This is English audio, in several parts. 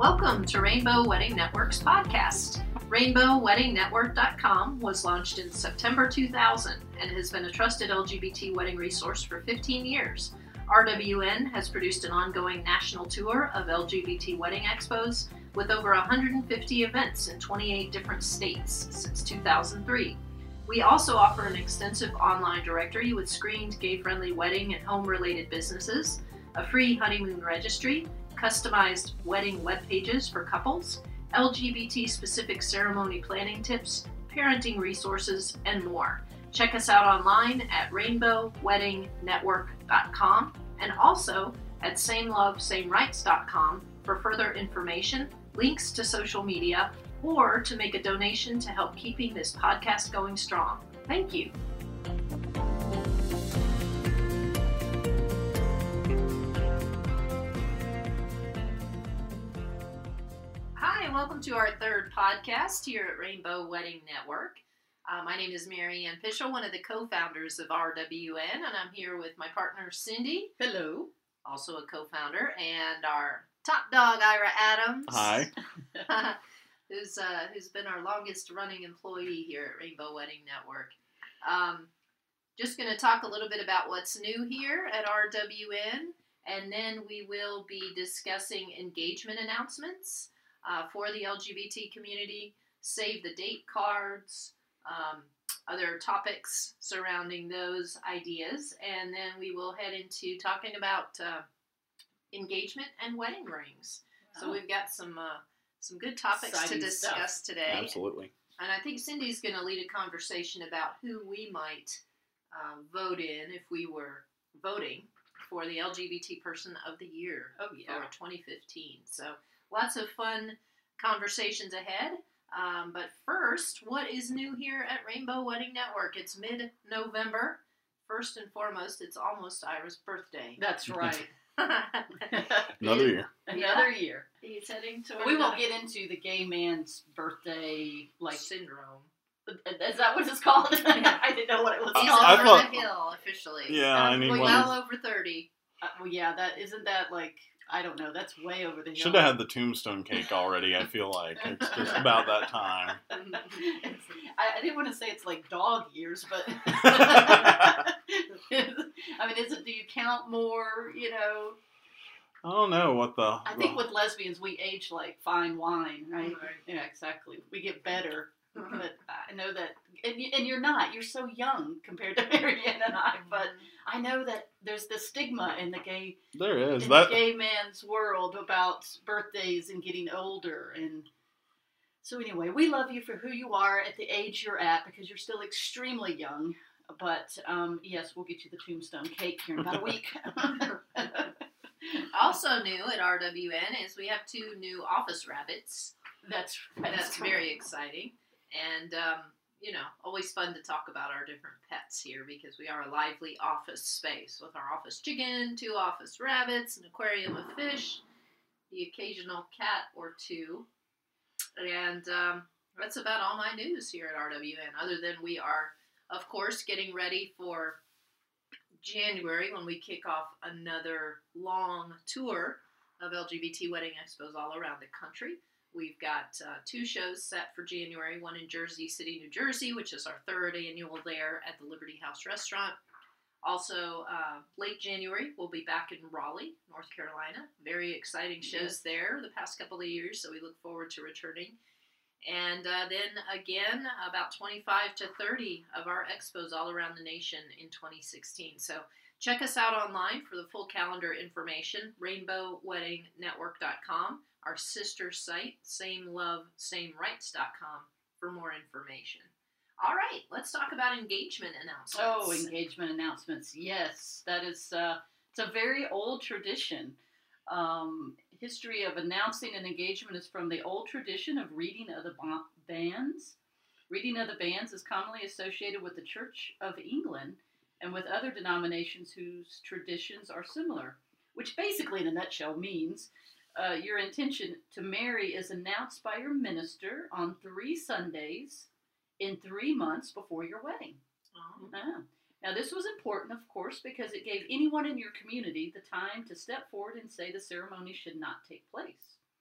Welcome to Rainbow Wedding Network's podcast. RainbowWeddingNetwork.com was launched in September 2000 and has been a trusted LGBT wedding resource for 15 years. RWN has produced an ongoing national tour of LGBT wedding expos with over 150 events in 28 different states since 2003. We also offer an extensive online directory with screened gay-friendly wedding and home-related businesses, a free honeymoon registry, customized wedding web pages for couples, LGBT-specific ceremony planning tips, parenting resources, and more. Check us out online at rainbowweddingnetwork.com and also at samelovesamerights.com for further information, links to social media, or to make a donation to help keeping this podcast going strong. Thank you. Hi, and welcome to our third podcast here at Rainbow Wedding Network. My name is Mary Ann Pischel, one of the co-founders of RWN, and I'm here with my partner Cindy. Hello. Also a co-founder, and our top dog Ira Adams. Hi. Who's been our longest running employee here at Rainbow Wedding Network. Just going to talk a little bit about what's new here at RWN, and then we will be discussing engagement announcements for the LGBT community, save the date cards, other topics surrounding those ideas, and then we will head into talking about engagement and wedding rings. Wow. So we've got some good topics exciting to discuss today. Absolutely. And I think Cindy's going to lead a conversation about who we might vote in if we were voting for the LGBT Person of the Year for 2015. So lots of fun conversations ahead. But first, what is new here at Rainbow Wedding Network? It's mid-November. First and foremost, it's almost Ira's birthday. That's right. Another year. Another year. He's heading to. We won't get into the gay man's birthday syndrome. Is that what it's called? I didn't know what it was He's called. over the hill officially. Yeah, I need one. Well over 30. Well, yeah, that isn't that like I don't know. That's way over the hill. Should have had the tombstone cake already. I feel like it's just about that time. I didn't want to say it's like dog years, but I mean, do you count more? You know. I don't know what the. I think with lesbians we age like fine wine, right? Yeah, exactly. We get better, but I know that, and you're not. You're so young compared to Marianne and I, but I know that there's this stigma in the gay. There is the gay man's world about birthdays and getting older, and so anyway, we love you for who you are at the age you're at because you're still extremely young. But yes, we'll get you the tombstone cake here in about a week. Also new at RWN is we have 2 new office rabbits. That's very exciting. And, always fun to talk about our different pets here because we are a lively office space with our office chicken, 2 office rabbits, an aquarium of fish, the occasional cat or 2. And that's about all my news here at RWN, other than we are, of course, getting ready for January when we kick off another long tour of LGBT wedding expos all around the country. We've got 2 shows set for January, one in Jersey City, New Jersey, which is our 3rd annual there at the Liberty House Restaurant. Also, late January, we'll be back in Raleigh, North Carolina. Very exciting shows there the past couple of years, so we look forward to returning. And then again, about 25 to 30 of our expos all around the nation in 2016. So check us out online for the full calendar information, rainbowweddingnetwork.com, our sister site, samelovesamerights.com for more information. All right, let's talk about engagement announcements. Oh, engagement announcements. Yes, that is it's a very old tradition. History of announcing an engagement is from the old tradition of reading of the banns. Reading of the banns is commonly associated with the Church of England and with other denominations whose traditions are similar, which basically in a nutshell means your intention to marry is announced by your minister on 3 Sundays in 3 months before your wedding. Oh. Now, this was important, of course, because it gave anyone in your community the time to step forward and say the ceremony should not take place.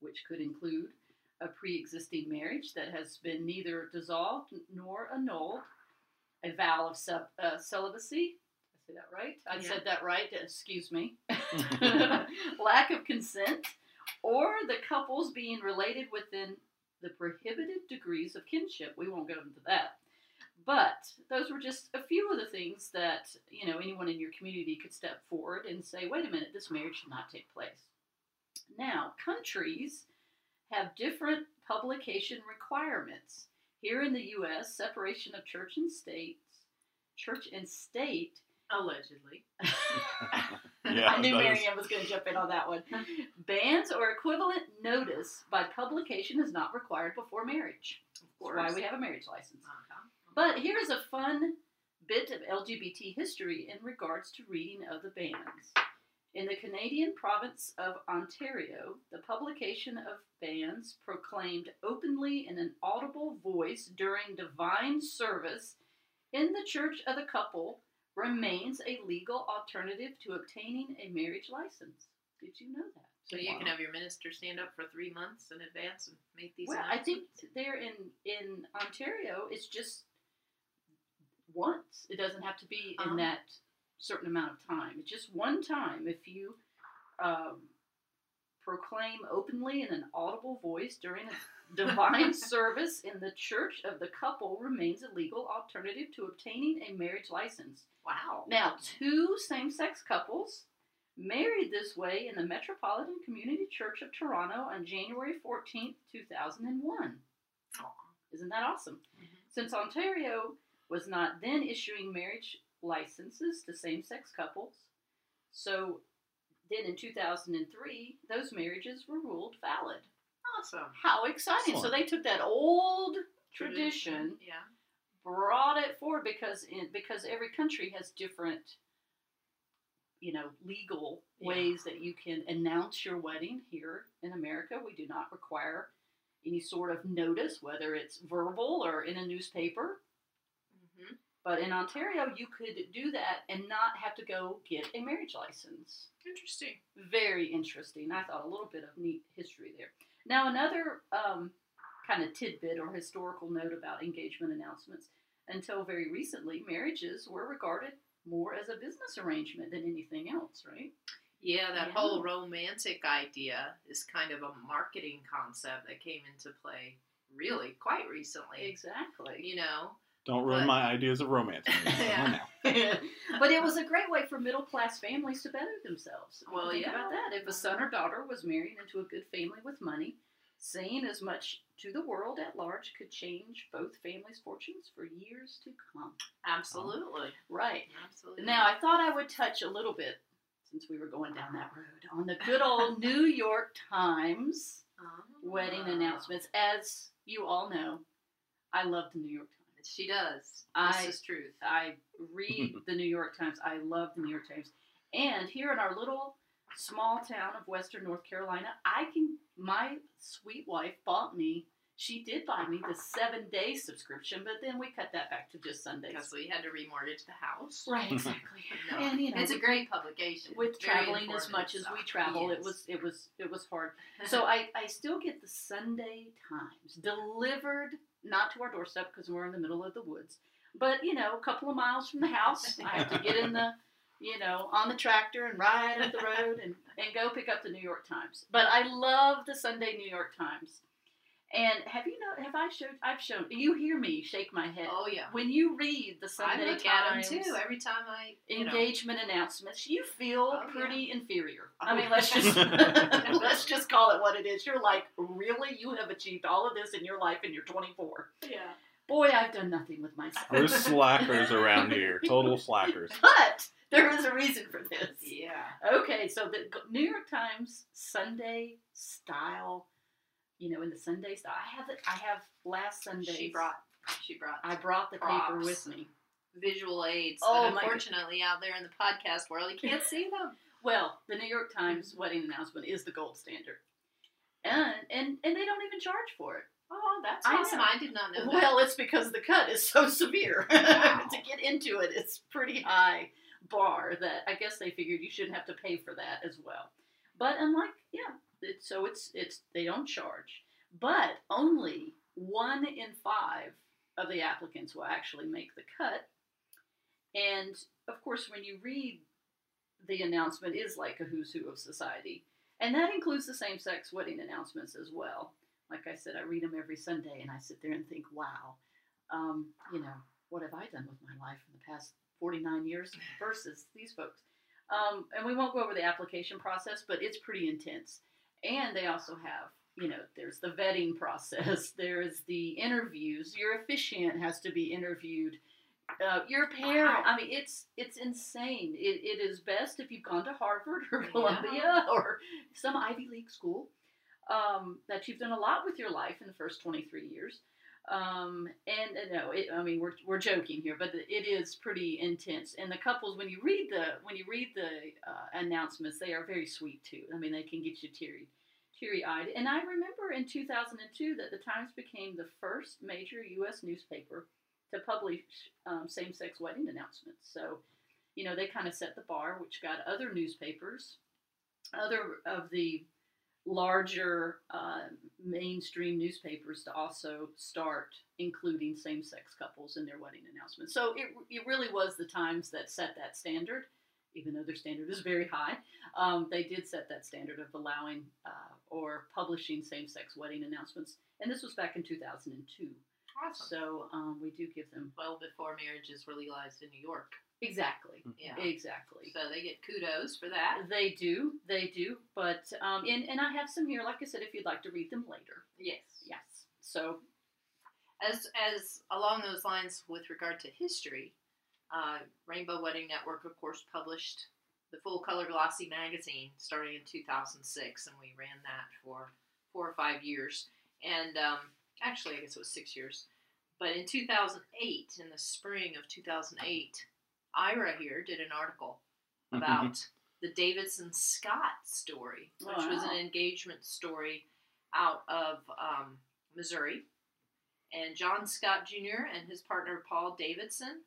which could include a pre-existing marriage that has been neither dissolved nor annulled, a vow of celibacy. Did I say that right? I said that right. Excuse me. Lack of consent, or the couples being related within the prohibited degrees of kinship. We won't go into that. But those were just a few of the things that, anyone in your community could step forward and say, wait a minute, this marriage should not take place. Now, countries have different publication requirements. Here in the U.S., separation of church and state, allegedly. I knew Marianne was going to jump in on that one. Bans or equivalent notice by publication is not required before marriage. Of course. That's why we have a marriage license. But here's a fun bit of LGBT history in regards to reading of the bans. In the Canadian province of Ontario, the publication of bans proclaimed openly in an audible voice during divine service in the church of the couple remains a legal alternative to obtaining a marriage license. Did you know that? So you can have your minister stand up for 3 months in advance and make these I think announcements? there in Ontario, it's just once. It doesn't have to be in that certain amount of time. It's just one time. If you proclaim openly in an audible voice during a divine service in the church of the couple remains a legal alternative to obtaining a marriage license. Wow. Now, 2 same-sex couples married this way in the Metropolitan Community Church of Toronto on January 14th, 2001. Oh. Isn't that awesome? Mm-hmm. Since Ontario was not then issuing marriage licenses to same-sex couples, so then in 2003, those marriages were ruled valid. Awesome. How exciting. Excellent. So they took that old tradition, Yeah. brought it forward because every country has different, legal ways that you can announce your wedding. Here in America, we do not require any sort of notice, whether it's verbal or in a newspaper. Mm-hmm. But in Ontario, you could do that and not have to go get a marriage license. Interesting. Very interesting. I thought a little bit of neat history there. Now, another kind of tidbit or historical note about engagement announcements. Until very recently, marriages were regarded more as a business arrangement than anything else, right? Yeah, that whole romantic idea is kind of a marketing concept that came into play really quite recently. Exactly. Don't ruin my ideas of romance. Yeah. But it was a great way for middle-class families to better themselves. Well, Think yeah. about that. If a son or daughter was married into a good family with money, saying as much to the world at large could change both families' fortunes for years to come. Absolutely. Right. Absolutely. Now, I thought I would touch a little bit, since we were going down that road, on the good old New York Times wedding announcements. As you all know, I love the New York Times. She does. This is truth. I read the New York Times. I love the New York Times. And here in our little small town of Western North Carolina, my sweet wife she did buy me the 7-day subscription, but then we cut that back to just Sundays. Because we had to remortgage the house. Right, exactly. No, And it's a great publication. With Very traveling as much as we informative travel, stuff. it was hard. So I still get the Sunday Times delivered, not to our doorstep because we're in the middle of the woods, but a couple of miles from the house. I have to get in the on the tractor and ride up the road and go pick up the New York Times. But I love the Sunday New York Times. And I've shown, you hear me shake my head. Oh, yeah. When you read the I Sunday look Times at them, too, every time I, engagement announcements, you feel pretty inferior. Oh, I mean, let's just call it what it is. You're like, really? You have achieved all of this in your life and you're 24. Yeah. Boy, I've done nothing with myself. We're slackers around here. Total slackers. But there is a reason for this. Yeah. Okay, so the New York Times Sunday style, in the Sunday style. I have last Sunday. She brought. I brought the props. paper with me. Visual aids. Oh, that my unfortunately, out there in the podcast world, you can't see them. Well, the New York Times wedding announcement is the gold standard, and they don't even charge for it. Oh, that's I awesome. know. I did not know that. Well, it's because the cut is so severe. Wow. To get into it, it's pretty high bar that I guess they figured you shouldn't have to pay for that as well. But unlike, It's they don't charge, but only 1 in 5 of the applicants will actually make the cut. And of course, when you read the announcement, is like a who's who of society, and that includes the same-sex wedding announcements as well. Like I said, I read them every Sunday, and I sit there and think, wow, what have I done with my life in the past 49 years versus these folks? And we won't go over the application process, but it's pretty intense. And they also have, there's the vetting process. There's the interviews. Your officiant has to be interviewed. Your parent. I mean, it's insane. It is best if you've gone to Harvard or Columbia or some Ivy League school, that you've done a lot with your life in the first 23 years. We're joking here, but it is pretty intense. And the couples, when you read the announcements, they are very sweet too. I mean, they can get you teary-eyed. And I remember in 2002 that the Times became the first major U.S. newspaper to publish same-sex wedding announcements. So, they kind of set the bar, which got other newspapers, other of the larger mainstream newspapers to also start including same-sex couples in their wedding announcements. So it really was the Times that set that standard, even though their standard is very high. They did set that standard of allowing or publishing same-sex wedding announcements, and this was back in 2002. Awesome. So we do give them... Well, before marriages were legalized in New York. Exactly. Yeah. Exactly. So they get kudos for that. They do. But, and I have some here, like I said, if you'd like to read them later. Yes. Yes. So. As along those lines with regard to history, Rainbow Wedding Network, of course, published the Full Color Glossy magazine starting in 2006, and we ran that for 4 or 5 years. And actually, I guess it was 6 years. But in 2008, in the spring of 2008, Ira here did an article about the Davidson Scott story, which was an engagement story out of Missouri. And John Scott Jr. and his partner Paul Davidson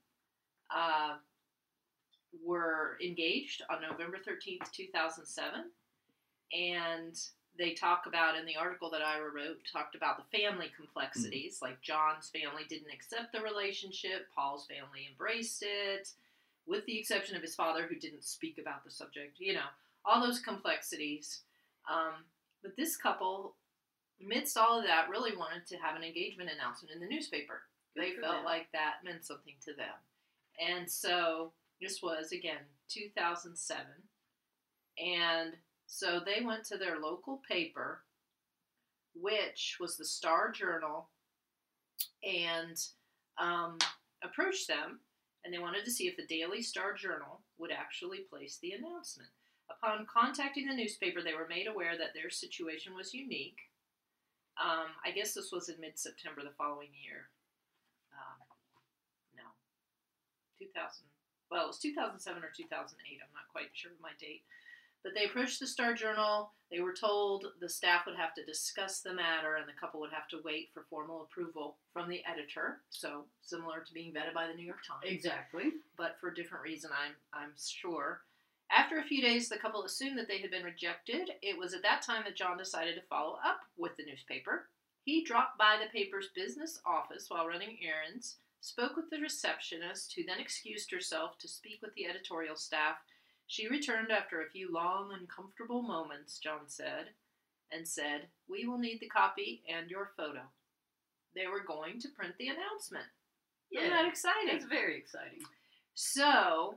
were engaged on November 13th, 2007. And they talk about, in the article that Ira wrote, talked about the family complexities. Like John's family didn't accept the relationship. Paul's family embraced it, with the exception of his father, who didn't speak about the subject. All those complexities. But this couple, amidst all of that, really wanted to have an engagement announcement in the newspaper. They felt like that meant something to them. And so this was, again, 2007. And so they went to their local paper, which was the Star Journal, and approached them, and they wanted to see if the Daily Star Journal would actually place the announcement. Upon contacting the newspaper, they were made aware that their situation was unique. I guess this was in mid-September the following year. 2000. Well, it was 2007 or 2008. I'm not quite sure of my date. But they approached the Star Journal. They were told the staff would have to discuss the matter, and the couple would have to wait for formal approval from the editor. So similar to being vetted by the New York Times. Exactly. But for a different reason, I'm sure. After a few days, the couple assumed that they had been rejected. It was at that time that John decided to follow up with the newspaper. He dropped by the paper's business office while running errands, spoke with the receptionist, who then excused herself to speak with the editorial staff. She returned after a few long, uncomfortable moments, John said, and said, "We will need the copy and your photo." They were going to print the announcement. Yeah, isn't that exciting? It's very exciting. So,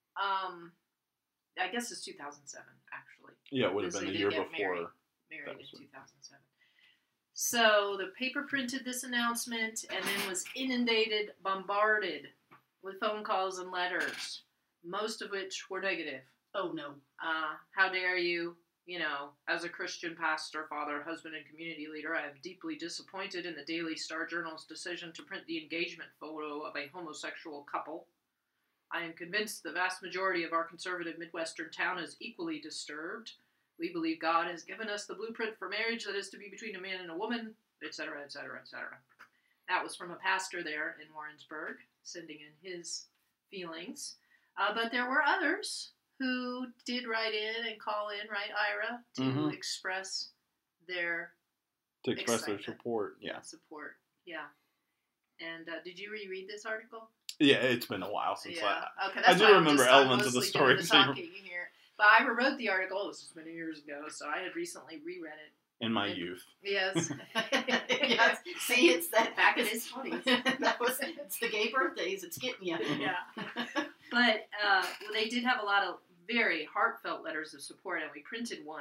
I guess it's 2007, actually. Yeah, it would have been the year before. Married in 2007. So the paper printed this announcement and then was inundated, bombarded with phone calls and letters, most of which were negative. Oh, no. How dare you? As a Christian pastor, father, husband, and community leader, I am deeply disappointed in the Daily Star Journal's decision to print the engagement photo of a homosexual couple. I am convinced the vast majority of our conservative Midwestern town is equally disturbed. We believe God has given us the blueprint for marriage that is to be between a man and a woman, etc., etc., etc. That was from a pastor there in Warrensburg, sending in his feelings. But there were others who did write in and call in, right, Ira, to Mhm. express their To express their excitement. support. Yeah. support. Yeah. And did you reread this article? Yeah, it's been a while since Yeah. Okay, I that's do why remember I'm elements of the mostly story. doing the so you're- talking here. But I wrote the article. It was just many years ago, so I had recently reread it. in my youth. Yes. Yes. See, it's that Back in his 20s. It's the gay birthdays. It's getting you. Yeah. But they did have a lot of very heartfelt letters of support, and we printed one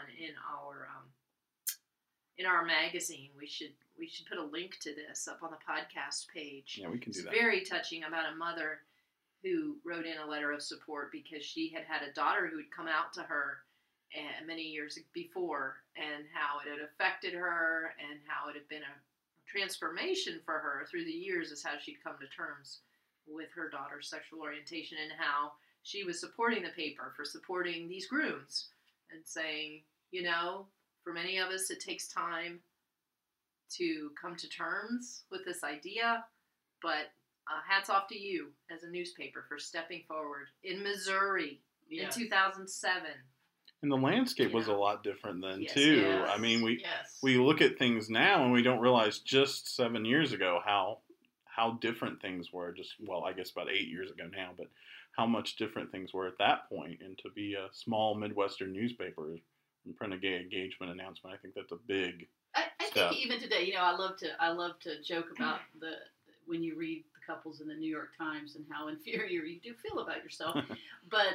in our magazine. We should put a link to this up on the podcast page. Yeah, we can do It's that. very touching about a mother who wrote in a letter of support because she had a daughter who had come out to her many years before, and how it had affected her, and how it had been a transformation for her through the years, is how she'd come to terms with her daughter's sexual orientation, and how she was supporting the paper for supporting these grooms and saying, for many of us it takes time to come to terms with this idea, but hats off to you as a newspaper for stepping forward in Missouri Yes. in 2007. And the landscape You was a know. lot different then Yes, too. yes, I mean, yes. we look at things now and we don't realize just 7 years ago how different things were. I guess about 8 years ago now, but how much different things were at that point. And to be a small Midwestern newspaper and print a gay engagement announcement, I think that's a big. I step. think even today, I love to joke about when you read the couples in the New York Times and how inferior you do feel about yourself, but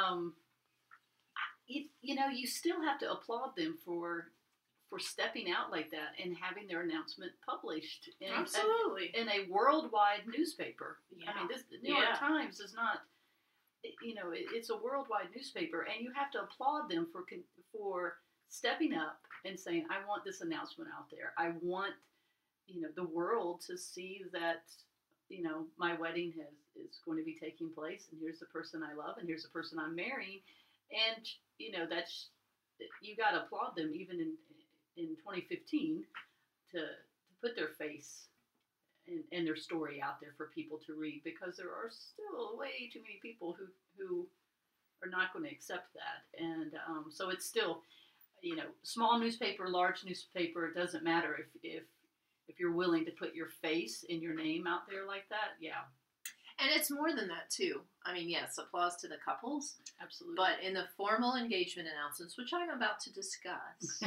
you still have to applaud them for stepping out like that and having their announcement published Absolutely. in a worldwide newspaper. Yeah. I mean, the New York Yeah. Times is not. It's a worldwide newspaper, and you have to applaud them for stepping up and saying, "I want this announcement out there. I want, the world to see that, my wedding is going to be taking place, and here's the person I love, and here's the person I'm marrying," and that's you got to applaud them even in 2015 to put their face and their story out there for people to read, because there are still way too many people who are not going to accept that. And so it's still, small newspaper, large newspaper, it doesn't matter if you're willing to put your face and your name out there like that. Yeah, And it's more than that, too. I mean, yes, applause to the couples, absolutely. but in the formal engagement announcements, which I'm about to discuss,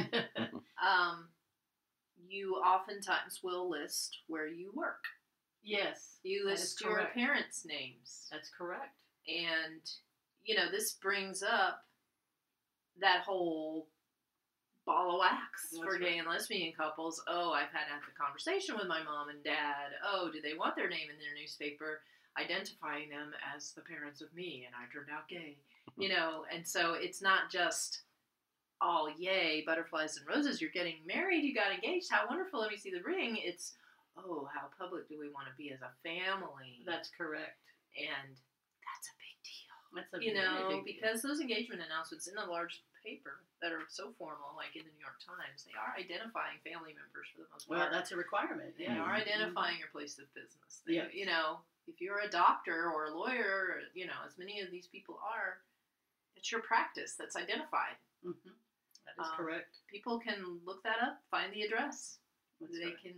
you oftentimes will list where you work. Yes, You that is list your correct. parents' names. That's correct. And, this brings up that whole ball of wax That's for right. gay and lesbian couples. Oh, I've had the conversation with my mom and dad. Oh, do they want their name in their newspaper identifying them as the parents of me, and I turned out gay? And so it's not just, oh, yay, butterflies and roses, you're getting married, you got engaged, how wonderful, let me see the ring. It's, oh, how public do we want to be as a family? That's correct. And that's a big deal. That's a very big deal. Because those engagement announcements in a large paper that are so formal, like in the New York Times, they are identifying family members for the most Well, part. that's a requirement. They Yeah. are identifying your place of business. They, Yes. if you're a doctor or a lawyer, as many of these people are, it's your practice that's identified. Mm-hmm. That is correct. People can look that up, find the address. That's They right.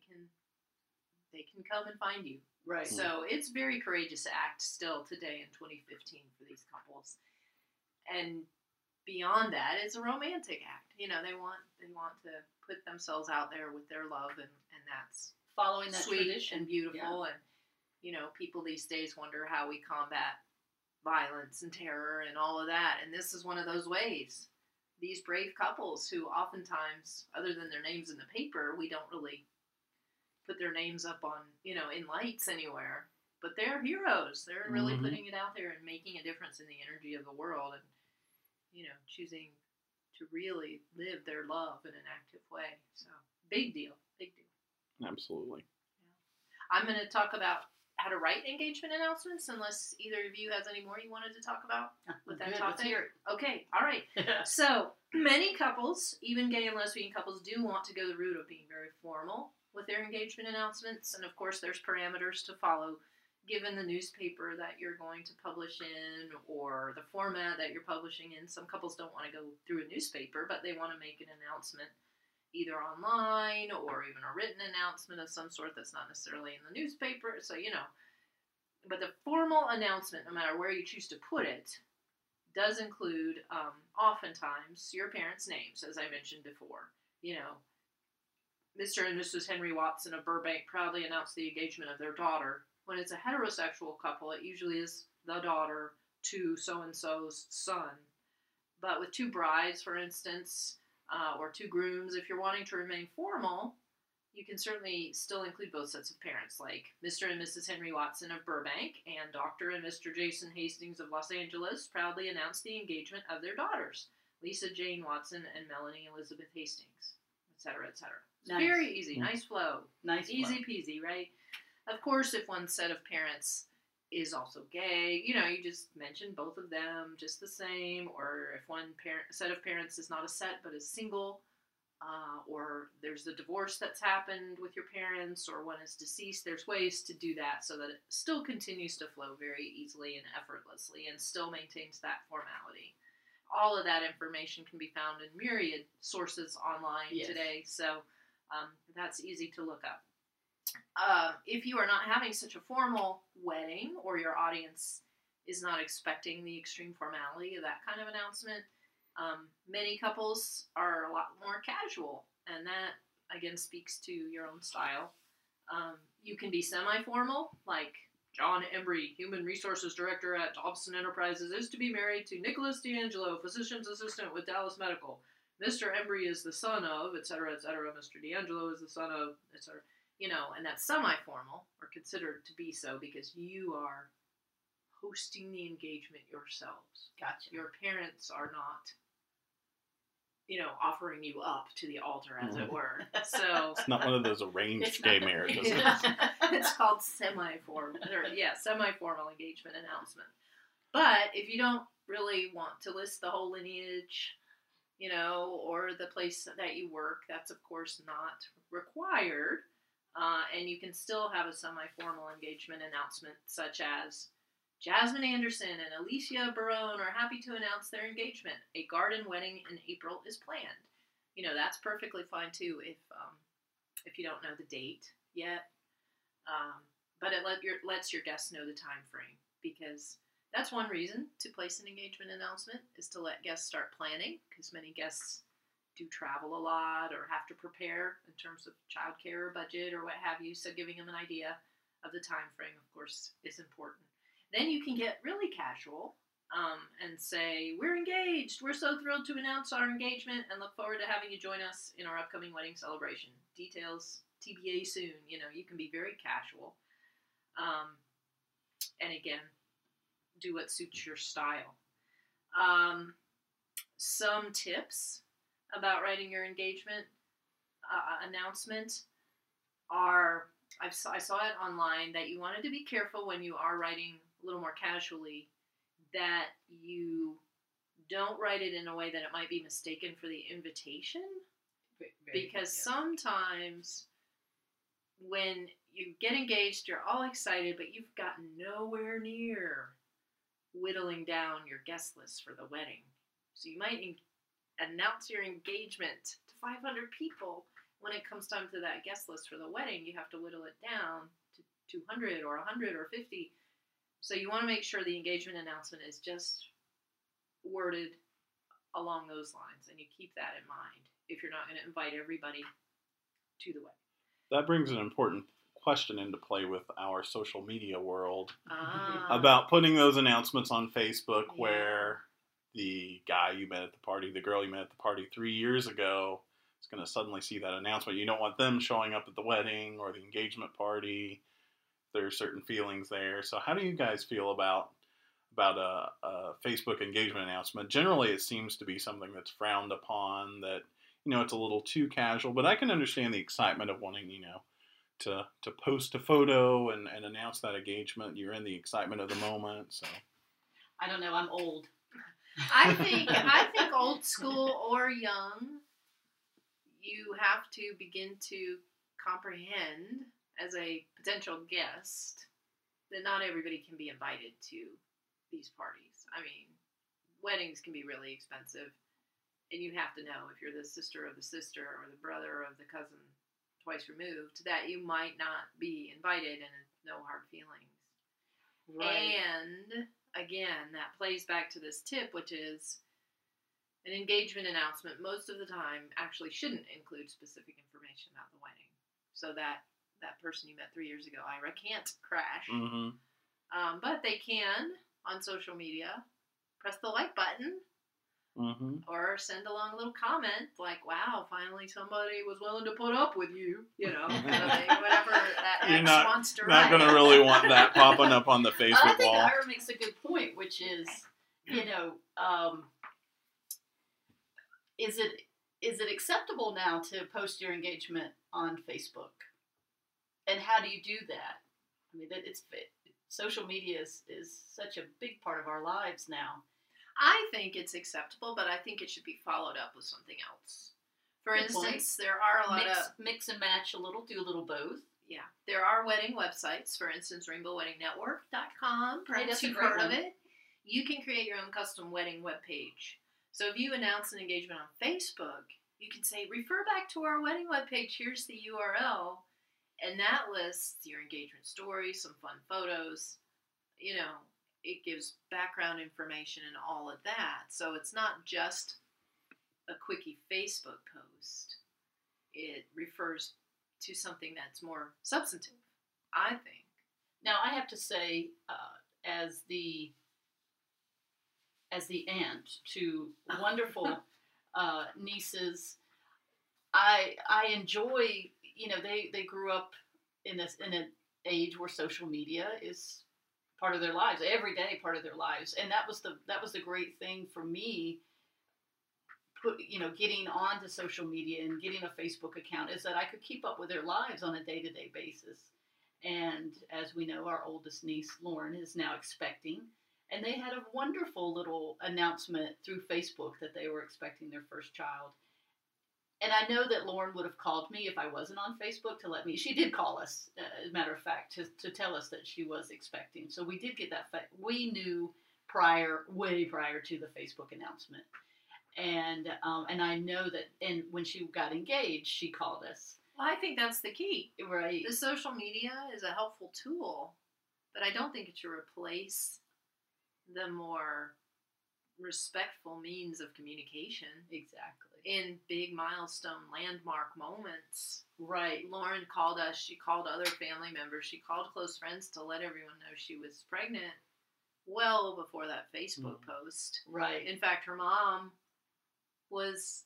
can come and find you. Right. So it's very courageous act still today in 2015 for these couples. And beyond that, it's a romantic act. They want to put themselves out there with their love, and that's Following that sweet tradition. and beautiful. And people these days wonder how we combat violence and terror and all of that. And this is one of those ways. These brave couples who oftentimes, other than their names in the paper, we don't really put their names up on, in lights anywhere. But they're heroes. They're really Mhm. putting it out there and making a difference in the energy of the world, and, choosing to really live their love in an active way. So, big deal. Big deal. Absolutely. I'm going to talk about how to write engagement announcements, unless either of you has any more you wanted to talk about with that Good, topic. let's hear Okay, all right. So, many couples, even gay and lesbian couples, do want to go the route of being very formal with their engagement announcements. And, of course, there's parameters to follow given the newspaper that you're going to publish in or the format that you're publishing in. Some couples don't want to go through a newspaper, but they want to make an announcement either online or even a written announcement of some sort that's not necessarily in the newspaper. So, but the formal announcement, no matter where you choose to put it, does include oftentimes your parents' names, as I mentioned before. Mr. and Mrs. Henry Watson of Burbank proudly announced the engagement of their daughter. When it's a heterosexual couple, it usually is the daughter to so-and-so's son. But with two brides, for instance, or two grooms, if you're wanting to remain formal, you can certainly still include both sets of parents, like Mr. and Mrs. Henry Watson of Burbank and Dr. and Mr. Jason Hastings of Los Angeles proudly announced the engagement of their daughters, Lisa Jane Watson and Melanie Elizabeth Hastings, etc., etc. It's Nice. very easy, nice flow. Nice flow. Easy peasy, right? Of course, if one set of parents is also gay, you just mention both of them just the same, or if one set of parents is not a set but is single, or there's a divorce that's happened with your parents, or one is deceased, there's ways to do that so that it still continues to flow very easily and effortlessly and still maintains that formality. All of that information can be found in myriad sources online today, so that's easy to look up. If you are not having such a formal wedding, or your audience is not expecting the extreme formality of that kind of announcement, many couples are a lot more casual, and that, again, speaks to your own style. You can be semi-formal, like John Embry, Human Resources Director at Dobson Enterprises, is to be married to Nicholas D'Angelo, Physician's Assistant with Dallas Medical. Mr. Embry is the son of, etc., etc. Mr. D'Angelo is the son of, etc. And that's semi-formal, or considered to be so, because you are hosting the engagement yourselves. Gotcha. Your parents are not, offering you up to the altar, as it were. So It's not one of those arranged gay marriages. It's called semi-formal engagement announcement. But if you don't really want to list the whole lineage, or the place that you work, that's of course not required. And you can still have a semi-formal engagement announcement, such as Jasmine Anderson and Alicia Barone are happy to announce their engagement. A garden wedding in April is planned. That's perfectly fine too if you don't know the date yet. But it lets your guests know the time frame, because that's one reason to place an engagement announcement, is to let guests start planning, because many guests do travel a lot or have to prepare in terms of childcare or budget or what have you. So giving them an idea of the time frame, of course, is important. Then you can get really casual and say, we're engaged. We're so thrilled to announce our engagement and look forward to having you join us in our upcoming wedding celebration. Details TBA soon. You can be very casual. And again, do what suits your style. Some tips about writing your engagement announcement are, I saw it online, that you wanted to be careful when you are writing a little more casually, that you don't write it in a way that it might be mistaken for the invitation. Because sometimes when you get engaged, you're all excited, but you've gotten nowhere near whittling down your guest list for the wedding. So you might announce your engagement to 500 people. When it comes time to that guest list for the wedding, you have to whittle it down to 200 or 100 or 50. So you want to make sure the engagement announcement is just worded along those lines, and you keep that in mind if you're not going to invite everybody to the wedding. That brings an important question into play with our social media world Ah. about putting those announcements on Facebook, where the guy you met at the party, the girl you met at the party 3 years ago, is going to suddenly see that announcement. You don't want them showing up at the wedding or the engagement party. There are certain feelings there. So how do you guys feel about a Facebook engagement announcement? Generally, it seems to be something that's frowned upon, that, it's a little too casual. But I can understand the excitement of wanting, to post a photo and announce that engagement. You're in the excitement of the moment. So I don't know. I'm old. I think old school or young, you have to begin to comprehend as a potential guest that not everybody can be invited to these parties. I mean, weddings can be really expensive, and you have to know if you're the sister of the sister or the brother of the cousin twice removed that you might not be invited, and no hard feelings. Right. And again, that plays back to this tip, which is an engagement announcement most of the time actually shouldn't include specific information about the wedding, so that that person you met 3 years ago, Ira, can't crash. Mm-hmm. But they can, on social media, press the like button Mm-hmm. or send along a little comment like, wow, finally somebody was willing to put up with you, kind of thing, whatever that You're ex not- wants to Not write. going to really want that popping up on the I Facebook think wall. Ira makes a good point, which is, is it acceptable now to post your engagement on Facebook? And how do you do that? I mean, social media is such a big part of our lives now. I think it's acceptable, but I think it should be followed up with something else. For Good point. instance, there are a lot of... Mix and match a little, do a little both. Yeah, there are wedding websites. For instance, rainbowweddingnetwork.com. Perhaps that's a you've great heard of one. it. You can create your own custom wedding webpage. So if you announce an engagement on Facebook, you can say, refer back to our wedding webpage. Here's the URL. And that lists your engagement story, some fun photos. It gives background information and all of that. So it's not just a quickie Facebook post. It refers to something that's more substantive, I think. Now, I have to say, as the aunt to wonderful nieces, I enjoy. They grew up in an age where social media is part of their lives, every day part of their lives, and that was the great thing for me. Getting onto social media and getting a Facebook account is that I could keep up with their lives on a day-to-day basis. And as we know, our oldest niece, Lauren, is now expecting. And they had a wonderful little announcement through Facebook that they were expecting their first child. And I know that Lauren would have called me if I wasn't on Facebook to let me. She did call us, as a matter of fact, to tell us that she was expecting. So we did get that. We knew way prior to the Facebook announcement. And I know that, and when she got engaged, she called us. Well, I think that's the key. Right. The social media is a helpful tool, but I don't think it should replace the more respectful means of communication. Exactly. In big milestone landmark moments. Right. Lauren called us. She called other family members. She called close friends to let everyone know she was pregnant well before that Facebook post. Right. In fact, her mom was,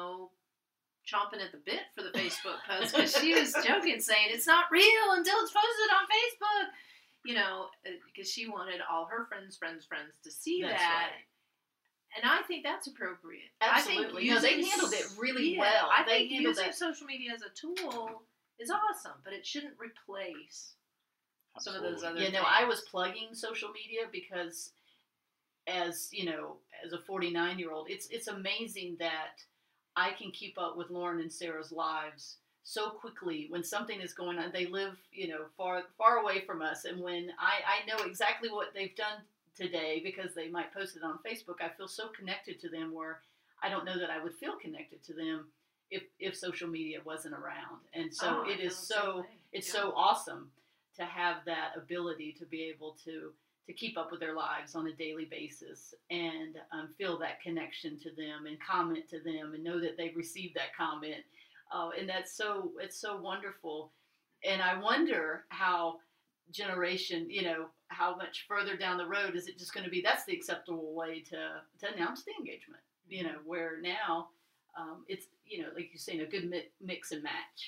chomping at the bit for the Facebook post because she was joking, saying it's not real until it's posted on Facebook, because she wanted all her friends to see That's that. right. And I think that's appropriate. Absolutely. I think they handled it really well. I They think handled using it. social media as a tool is awesome, but it shouldn't replace some of those other things. I was plugging social media because as a 49-year-old, it's amazing that I can keep up with Lauren and Sarah's lives so quickly when something is going on. They live, far away from us, and when I know exactly what they've done today because they might post it on Facebook, I feel so connected to them where I don't know that I would feel connected to them if social media wasn't around. And so it's so awesome to have that ability to be able to keep up with their lives on a daily basis and feel that connection to them and comment to them and know that they've received that comment. And it's so wonderful. And I wonder how generation, how much further down the road is it just going to be, that's the acceptable way to announce the engagement, where now it's, like you're saying, a good mix and match.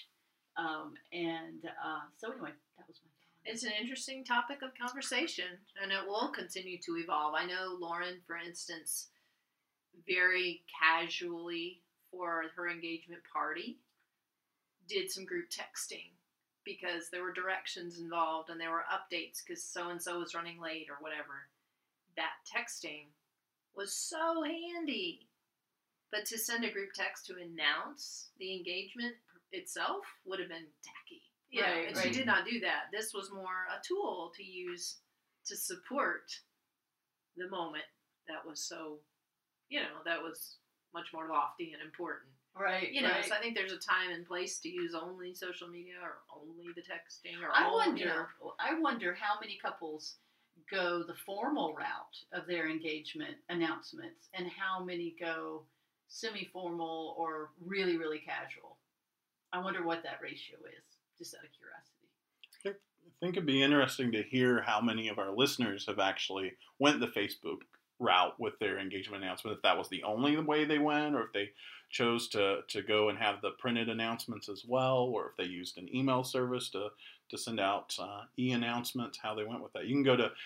So anyway, that was my thought. It's an interesting topic of conversation, and it will continue to evolve. I know Lauren, for instance, very casually for her engagement party, did some group texting because there were directions involved and there were updates because so-and-so was running late or whatever. That texting was so handy. But to send a group text to announce the engagement itself would have been tacky. Yeah, Right, and she right. did not do that. This was more a tool to use to support the moment that was so, that was much more lofty and important. Right, Right. So I think there's a time and place to use only social media or only the texting or I only, wonder how many couples go the formal route of their engagement announcements and how many go semi-formal or really, really casual. I wonder what that ratio is, just out of curiosity. I think it'd be interesting to hear how many of our listeners have actually went the Facebook route with their engagement announcement, if that was the only way they went, or if they chose to go and have the printed announcements as well, or if they used an email service to send out e-announcements, how they went with that. You can go to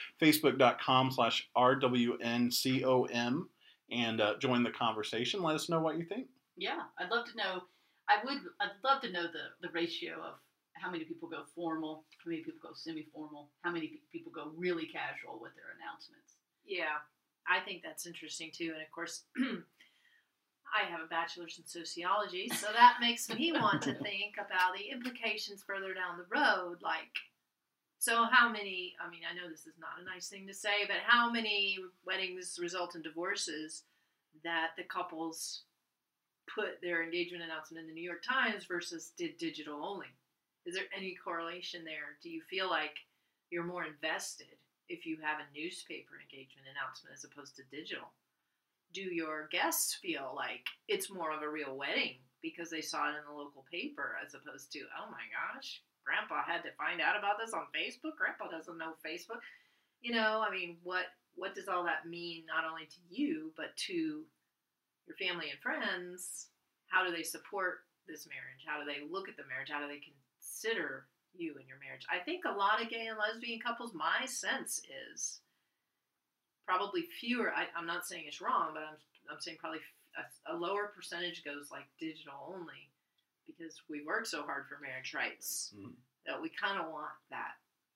facebook.com/RWNCOM and join the conversation. Let us know what you think. Yeah, I'd love to know. I'd love to know the ratio of how many people go formal, how many people go semi-formal, how many people go really casual with their announcements. Yeah, I think that's interesting too. And of course, I have a bachelor's in sociology, so that makes me want to think about the implications further down the road. Like, so how many, I mean, I know this is not a nice thing to say, but how many weddings result in divorces that the couples put their engagement announcement in the New York Times versus did digital only? Is there any correlation there? Do you feel like you're more invested if you have a newspaper engagement announcement as opposed to digital? Do your guests feel like it's more of a real wedding because they saw it in the local paper as opposed to, oh my gosh, Grandpa had to find out about this on Facebook? Grandpa doesn't know Facebook. I mean, what does all that mean not only to you, but to your family and friends? How do they support this marriage? How do they look at the marriage? How do they consider you and your marriage? I think a lot of gay and lesbian couples, my sense is probably fewer. I'm not saying it's wrong, but I'm saying probably a lower percentage goes like digital only because we work so hard for marriage rights that we kind of want that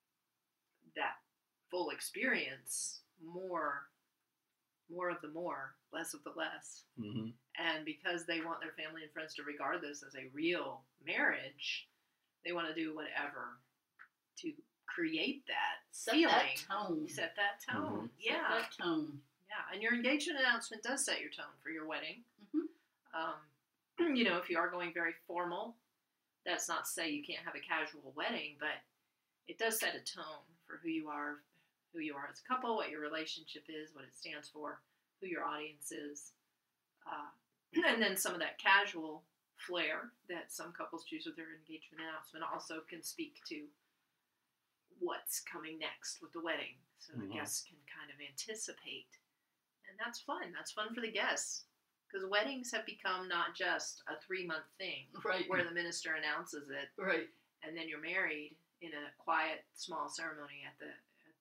full experience, more of the more, less of the less. Mm-hmm. And because they want their family and friends to regard this as a real marriage, they want to do whatever to create that feeling. Set that tone. Mm-hmm. Set that tone. Yeah, and your engagement announcement does set your tone for your wedding. Mm-hmm. If you are going very formal, that's not to say you can't have a casual wedding, but it does set a tone for who you are as a couple, what your relationship is, what it stands for, who your audience is. And then some of that casual flair that some couples choose with their engagement announcement also can speak to what's coming next with the wedding. So the guests can kind of anticipate. And that's fun. That's fun for the guests. Because weddings have become not just a 3-month thing, right, where the minister announces it, right, and then you're married in a quiet, small ceremony at the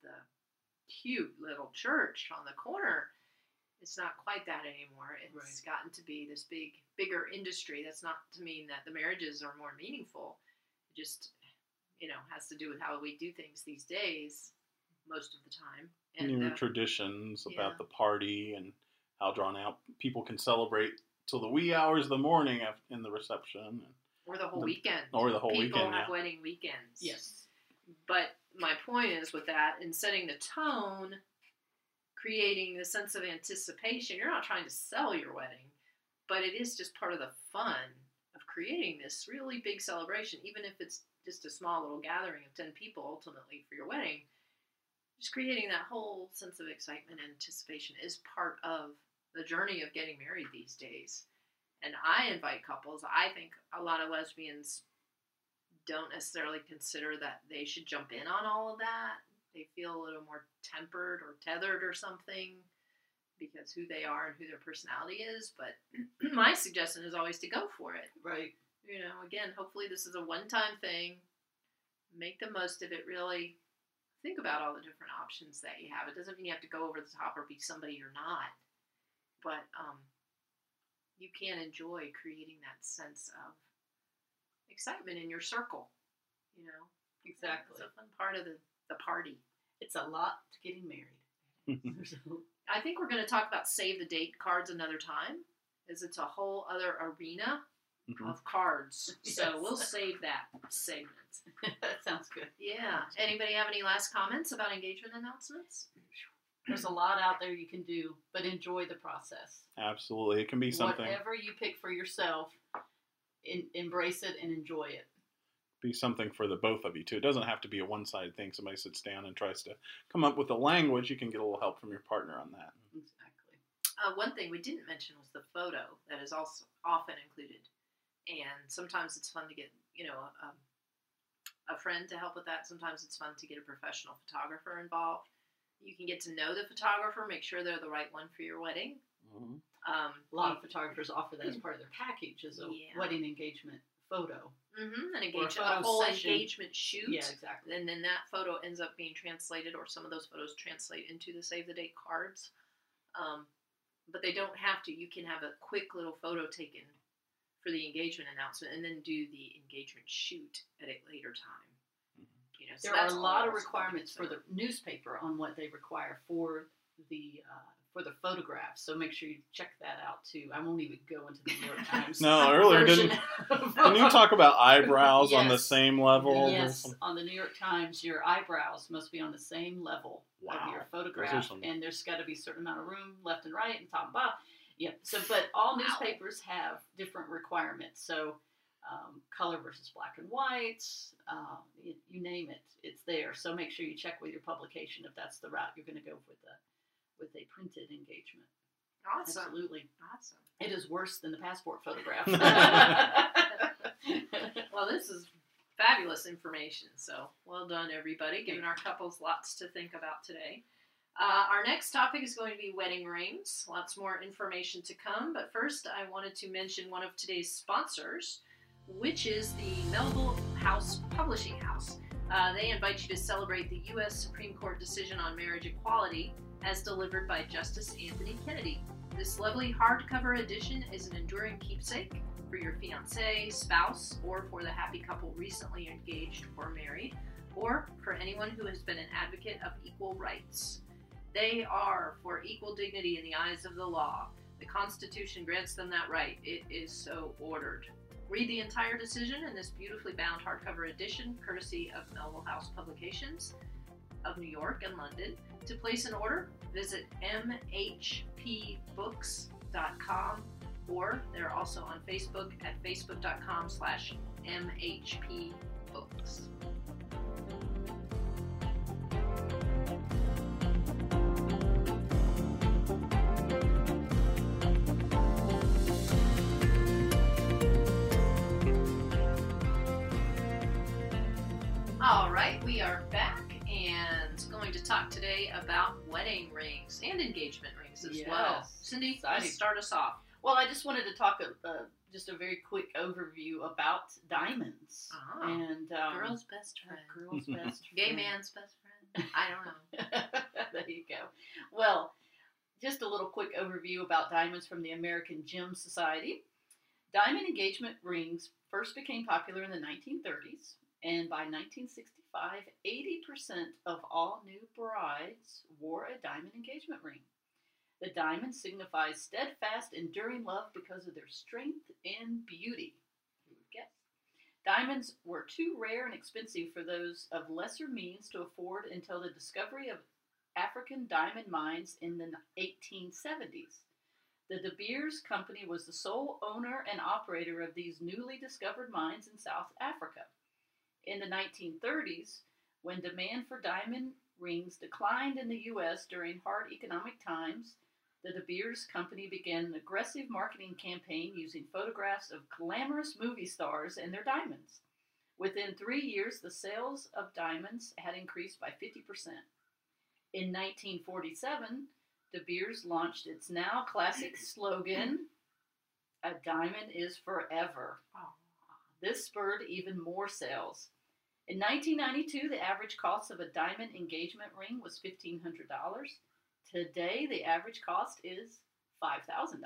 cute little church on the corner. It's not quite that anymore. It's gotten to be this bigger industry. That's not to mean that the marriages are more meaningful. It just, has to do with how we do things these days, most of the time. And your traditions about the party and how drawn out people can celebrate till the wee hours of the morning in the reception. Or the whole weekend. Or the whole people weekend, have wedding weekends. Yes. But my point is with that, in setting the tone, creating the sense of anticipation, you're not trying to sell your wedding, but it is just part of the fun of creating this really big celebration, even if it's just a small little gathering of 10 people ultimately for your wedding. Just creating that whole sense of excitement and anticipation is part of the journey of getting married these days. And I invite couples. I think a lot of lesbians don't necessarily consider that they should jump in on all of that. They feel a little more tempered or tethered or something because who they are and who their personality is. But my suggestion is always to go for it. Right. Again, hopefully this is a one-time thing. Make the most of it, really. Think about all the different options that you have. It doesn't mean you have to go over the top or be somebody you're not. But you can enjoy creating that sense of excitement in your circle. Exactly. It's a fun part of the party. It's a lot to getting married. I think we're going to talk about save the date cards another time, as it's a whole other arena Mhm. of cards. So Yes. we'll save that segment. That sounds good. Yeah. Anybody have any last comments about engagement announcements? There's a lot out there you can do, but enjoy the process. Absolutely. It can be something. Whatever you pick for yourself, embrace it and enjoy it. Be something for the both of you too. It doesn't have to be a one-sided thing. Somebody sits down and tries to come up with a language. You can get a little help from your partner on that. Exactly. One thing we didn't mention was the photo that is also often included, and sometimes it's fun to get a friend to help with that. Sometimes it's fun to get a professional photographer involved. You can get to know the photographer, make sure they're the right one for your wedding. Mm-hmm. A lot of photographers offer that as part of their package as a wedding engagement photo. An Or a photo whole session. engagement shoot. Yeah, exactly. And then that photo ends up being translated, or some of those photos translate into the save the date cards. But they don't have to. You can have a quick little photo taken for the engagement announcement, and then do the engagement shoot at a later time. You know, so There are that's a all lot of also requirements for considered. the newspaper on what they require for the photographs. So make sure you check that out too. I won't even go into the New York Times. No, earlier version didn't. of- Can you talk about eyebrows on the Yes. same level? Yes, on the New York Times, your eyebrows must be on the same level of Wow. your Those are photograph, some- and there's got to be a certain amount of room left and right and top and bottom. Yep. So, but all newspapers have different requirements. So, color versus black and white, you name it, it's there. So make sure you check with your publication if that's the route you're going to go with a printed engagement. Awesome. Absolutely, Awesome. it is worse than the passport photograph. Well, this is fabulous information. So well done, everybody, giving our couples lots to think about today. Our next topic is going to be wedding rings. Lots more information to come. But first, I wanted to mention one of today's sponsors, which is the Melville House Publishing House. They invite you to celebrate the U.S. Supreme Court decision on marriage equality as delivered by Justice Anthony Kennedy. This lovely hardcover edition is an enduring keepsake for your fiancé, spouse, or for the happy couple recently engaged or married, or for anyone who has been an advocate of equal rights. They are for equal dignity in the eyes of the law. The Constitution grants them that right. It is so ordered. Read the entire decision in this beautifully bound hardcover edition, courtesy of Melville House Publications of New York and London. To place an order, visit mhpbooks.com, or they're also on Facebook at facebook.com/mhpbooks. All right, we are back and going to talk today about wedding rings and engagement rings as well. Yes. Cindy, Exciting. please start us off. Well, I just wanted to talk just a very quick overview about diamonds. Ah, And Girl's best friend. Girl's best Gay friend. man's best friend. I don't know. There you go. Well, just a little quick overview about diamonds from the American Gem Society. Diamond engagement rings first became popular in the 1930s, and by 1965, 80% of all new brides wore a diamond engagement ring. The diamond signifies steadfast, enduring love because of their strength and beauty. Who would guess? Diamonds were too rare and expensive for those of lesser means to afford until the discovery of African diamond mines in the 1870s. The De Beers Company was the sole owner and operator of these newly discovered mines in South Africa. In the 1930s, when demand for diamond rings declined in the U.S. during hard economic times, the De Beers Company began an aggressive marketing campaign using photographs of glamorous movie stars and their diamonds. Within 3 years, the sales of diamonds had increased by 50%. In 1947, De Beers launched its now classic slogan, "A diamond is forever." Oh. This spurred even more sales. In 1992, the average cost of a diamond engagement ring was $1,500. Today, the average cost is $5,000.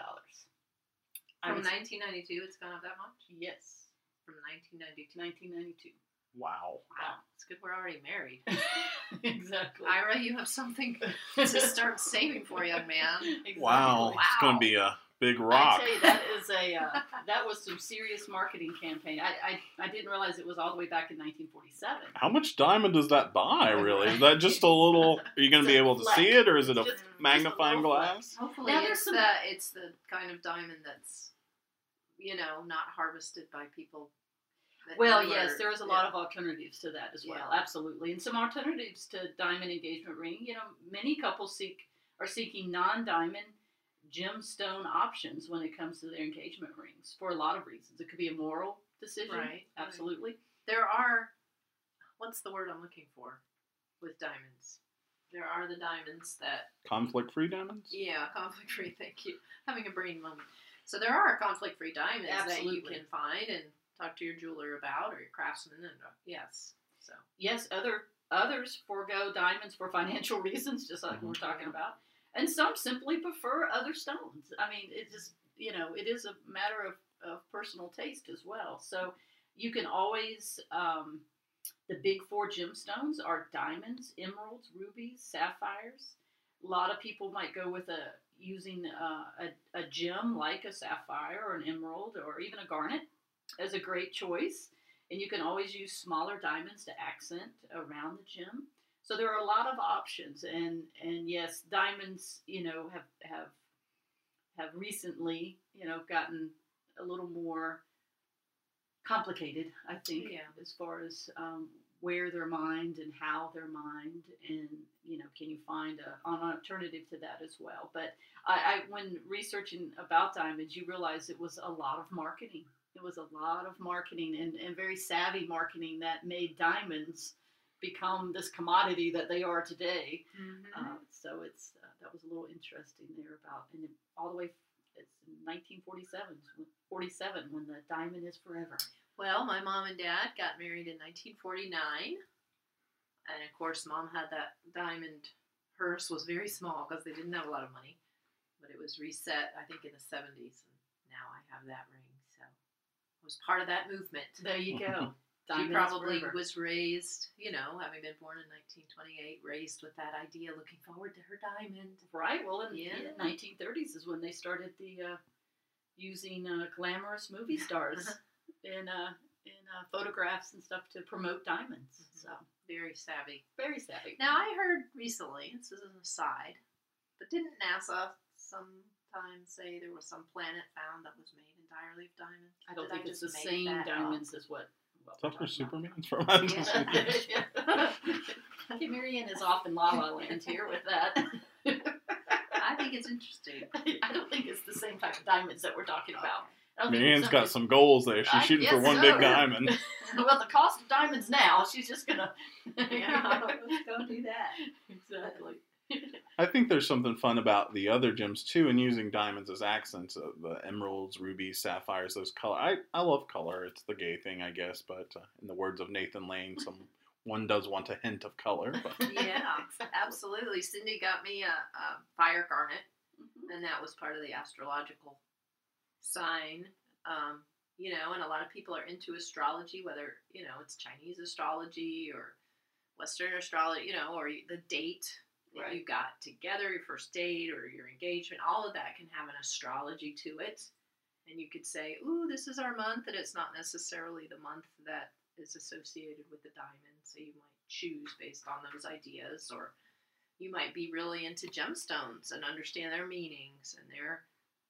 From 1992, it's gone up that much? Yes, From 1992. 1992. Wow. Wow, it's good we're already married. Exactly. Ira, you have something to start saving for, young man. Exactly. Wow. It's going to be a big rock. I tell you, that is that was some serious marketing campaign. I didn't realize it was all the way back in 1947. How much diamond does that buy, really? Is that just a little... Are you going to be able to Fleck. see it, or is it a Just magnifying a little glass? Hopefully Now, there's it's the kind of diamond that's, not harvested by people. Well, yes, there is a lot of alternatives to that as well. Yeah. Absolutely. And some alternatives to diamond engagement ring. Many couples are seeking non-diamond gemstone options when it comes to their engagement rings for a lot of reasons. It could be a moral decision. Right. Absolutely. There are, what's the word I'm looking for with diamonds? There are the diamonds that... Conflict-free diamonds? Yeah, conflict-free, thank you. Having a brain moment. So there are conflict-free diamonds that you Absolutely. can find and talk to your jeweler about, or your craftsman, and yes. So Yes, others forego diamonds for financial reasons, just like we're talking about. And some simply prefer other stones. I mean, it just, it is a matter of personal taste as well. So you can always, the big four gemstones are diamonds, emeralds, rubies, sapphires. A lot of people might go with using a gem like a sapphire or an emerald or even a garnet as a great choice. And you can always use smaller diamonds to accent around the gem. So there are a lot of options, and yes, diamonds, have recently, gotten a little more complicated, I think, as far as where they're mined and how they're mined, and can you find an alternative to that as well? But I when researching about diamonds, you realize it was a lot of marketing. It was a lot of marketing and very savvy marketing that made diamonds become this commodity that they are today. So it's that was a little interesting there about, and all the way it's 1947 when the diamond is forever. well, my mom and dad got married in 1949, and of course, Mom had that diamond. Hers was very small because they didn't have a lot of money, but it was reset, I think, in the 70s, and now I have that ring. So I was part of that movement. There you go. She Diamond is probably forever. was raised, having been born in 1928, raised with that idea, looking forward to her diamond. Right. Well, in Yeah. the 1930s is when they started the using glamorous movie stars in photographs and stuff to promote diamonds. So Very savvy. very savvy. Now, I heard recently, this is an aside, but didn't NASA sometime say there was some planet found that was made entirely of diamonds? I don't Did think it's the just make same that up? diamonds as what Is that we're for talking about. Superman's from? Yeah. Okay, Marianne is off in La La Land here with that. I think it's interesting. I don't think it's the same type of diamonds that we're talking about. I don't think Marianne's it's got some goals there. She's I shooting for guess one so. big diamond. Well, the cost of diamonds now, she's just gonna. Yeah, let's go do that. Exactly. I think there's something fun about the other gems too, and using diamonds as accents. The emeralds, rubies, sapphires, those color. I love color. It's the gay thing, I guess. But in the words of Nathan Lane, one does want a hint of color. But Yeah, absolutely. Cindy got me a fire garnet, Mhm. and that was part of the astrological sign. And a lot of people are into astrology, whether, it's Chinese astrology or Western astrology, or the date that Right. you got together, your first date or your engagement, all of that can have an astrology to it. And you could say, ooh, this is our month, and it's not necessarily the month that is associated with the diamond. So you might choose based on those ideas, or you might be really into gemstones and understand their meanings and their,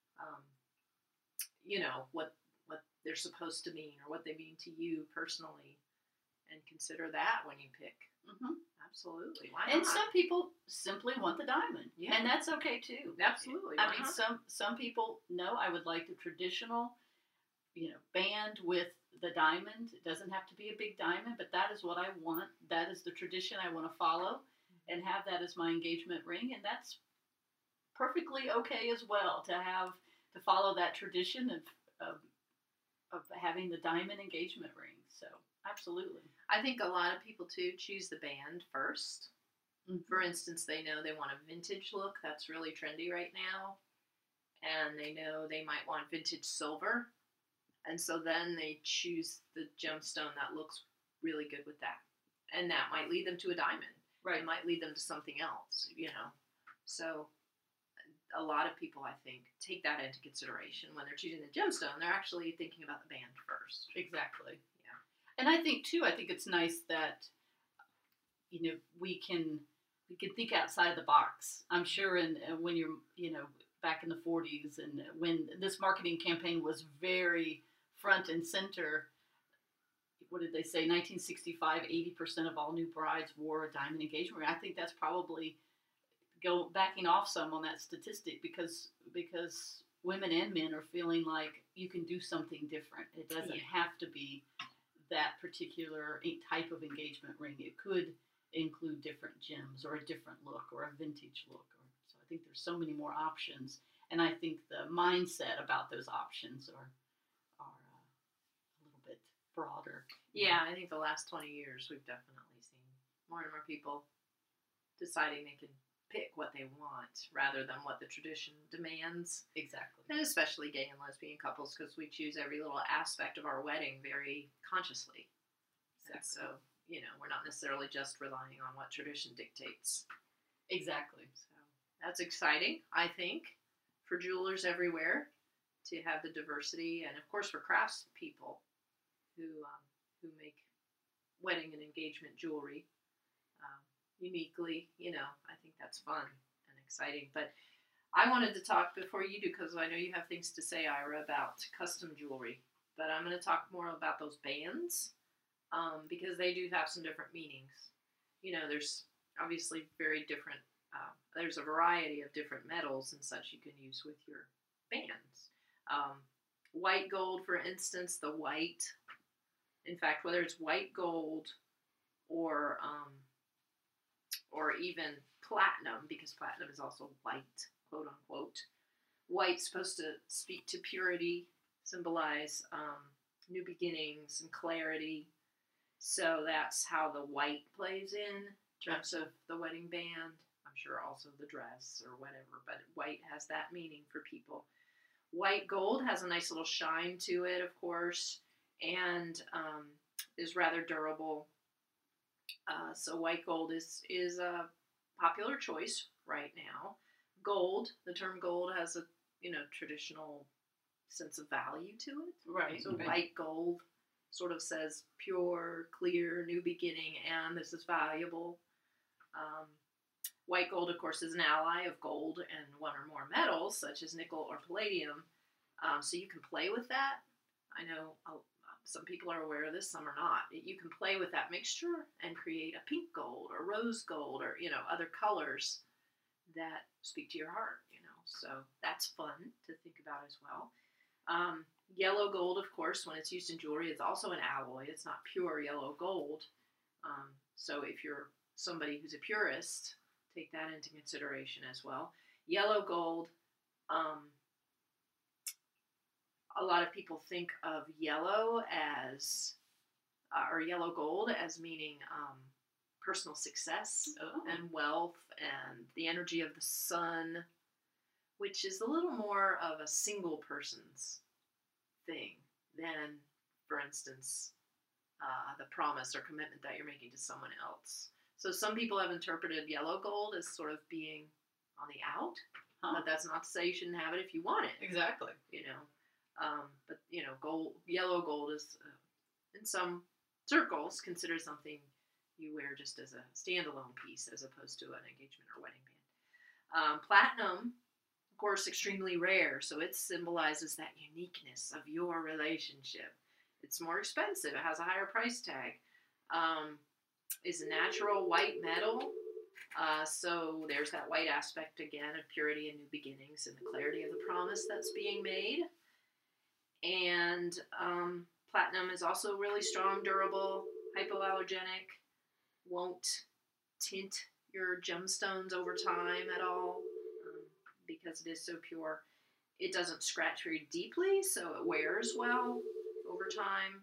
what they're supposed to mean or what they mean to you personally, and consider that when you pick. Mhm. Absolutely. Why And not? some people simply want the diamond, Yeah. and that's okay too. Absolutely. I Why mean, not? some people know I would like the traditional, band with the diamond. It doesn't have to be a big diamond, but that is what I want. That is the tradition I want to follow, and have that as my engagement ring, and that's perfectly okay as well to follow that tradition of having the diamond engagement ring. So absolutely. I think a lot of people too choose the band first. For instance, they know they want a vintage look. That's really trendy right now. And they know they might want vintage silver. And so then they choose the gemstone that looks really good with that. And that might lead them to a diamond. Right. It might lead them to something else, So a lot of people, I think, take that into consideration when they're choosing the gemstone. They're actually thinking about the band first. Exactly. Yeah. And I think too, I think it's nice that, we can think outside the box. I'm sure when you're, back in the 40s and when this marketing campaign was very front and center, what did they say? 1965, 80% of all new brides wore a diamond engagement ring. I think that's probably backing off some on that statistic because women and men are feeling like you can do something different. It doesn't have to be that particular type of engagement ring. It could include different gems or a different look or a vintage look. So I think there's so many more options, and I think the mindset about those options are a little bit broader. Yeah, I think the last 20 years we've definitely seen more and more people deciding they can pick what they want rather than what the tradition demands. Exactly. And especially gay and lesbian couples, because we choose every little aspect of our wedding very consciously. Exactly. And so, we're not necessarily just relying on what tradition dictates. Exactly. So that's exciting, I think, for jewelers everywhere to have the diversity, and of course for craftspeople who make wedding and engagement jewelry uniquely. I think that's fun and exciting. But I wanted to talk before you do, because I know you have things to say, Ira, about custom jewelry. But I'm going to talk more about those bands. Because they do have some different meanings. There's obviously very different, there's a variety of different metals and such you can use with your bands. White gold, for instance, in fact, whether it's white gold or even platinum, because platinum is also white, quote unquote. White's supposed to speak to purity, symbolize new beginnings and clarity. So that's how the white plays in terms of the wedding band. I'm sure also the dress or whatever, but white has that meaning for people. White gold has a nice little shine to it, of course, and is rather durable. So white gold is a popular choice right now. Gold, the term gold has a traditional sense of value to it. Right. So white gold sort of says pure, clear, new beginning, and this is valuable. White gold, of course, is an ally of gold and one or more metals, such as nickel or palladium. So you can play with that. I know some people are aware of this, some are not. You can play with that mixture and create a pink gold or rose gold or, other colors that speak to your heart, So that's fun to think about as well. Yellow gold, of course, when it's used in jewelry, it's also an alloy. It's not pure yellow gold. So if you're somebody who's a purist, take that into consideration as well. Yellow gold, a lot of people think of yellow as, or yellow gold as meaning personal success and wealth and the energy of the sun, which is a little more of a single person's thing than, for instance, the promise or commitment that you're making to someone else. So some people have interpreted yellow gold as sort of being on the out, but that's not to say you shouldn't have it if you want it. Exactly. But yellow gold is in some circles considered something you wear just as a standalone piece as opposed to an engagement or wedding band. Platinum, of course, extremely rare, so it symbolizes that uniqueness of your relationship. It's more expensive. It has a higher price tag. It's a natural white metal, so there's that white aspect again of purity and new beginnings and the clarity of the promise that's being made. And platinum is also really strong, durable, hypoallergenic, won't tint your gemstones over time at all because it is so pure. It doesn't scratch very deeply, so it wears well over time.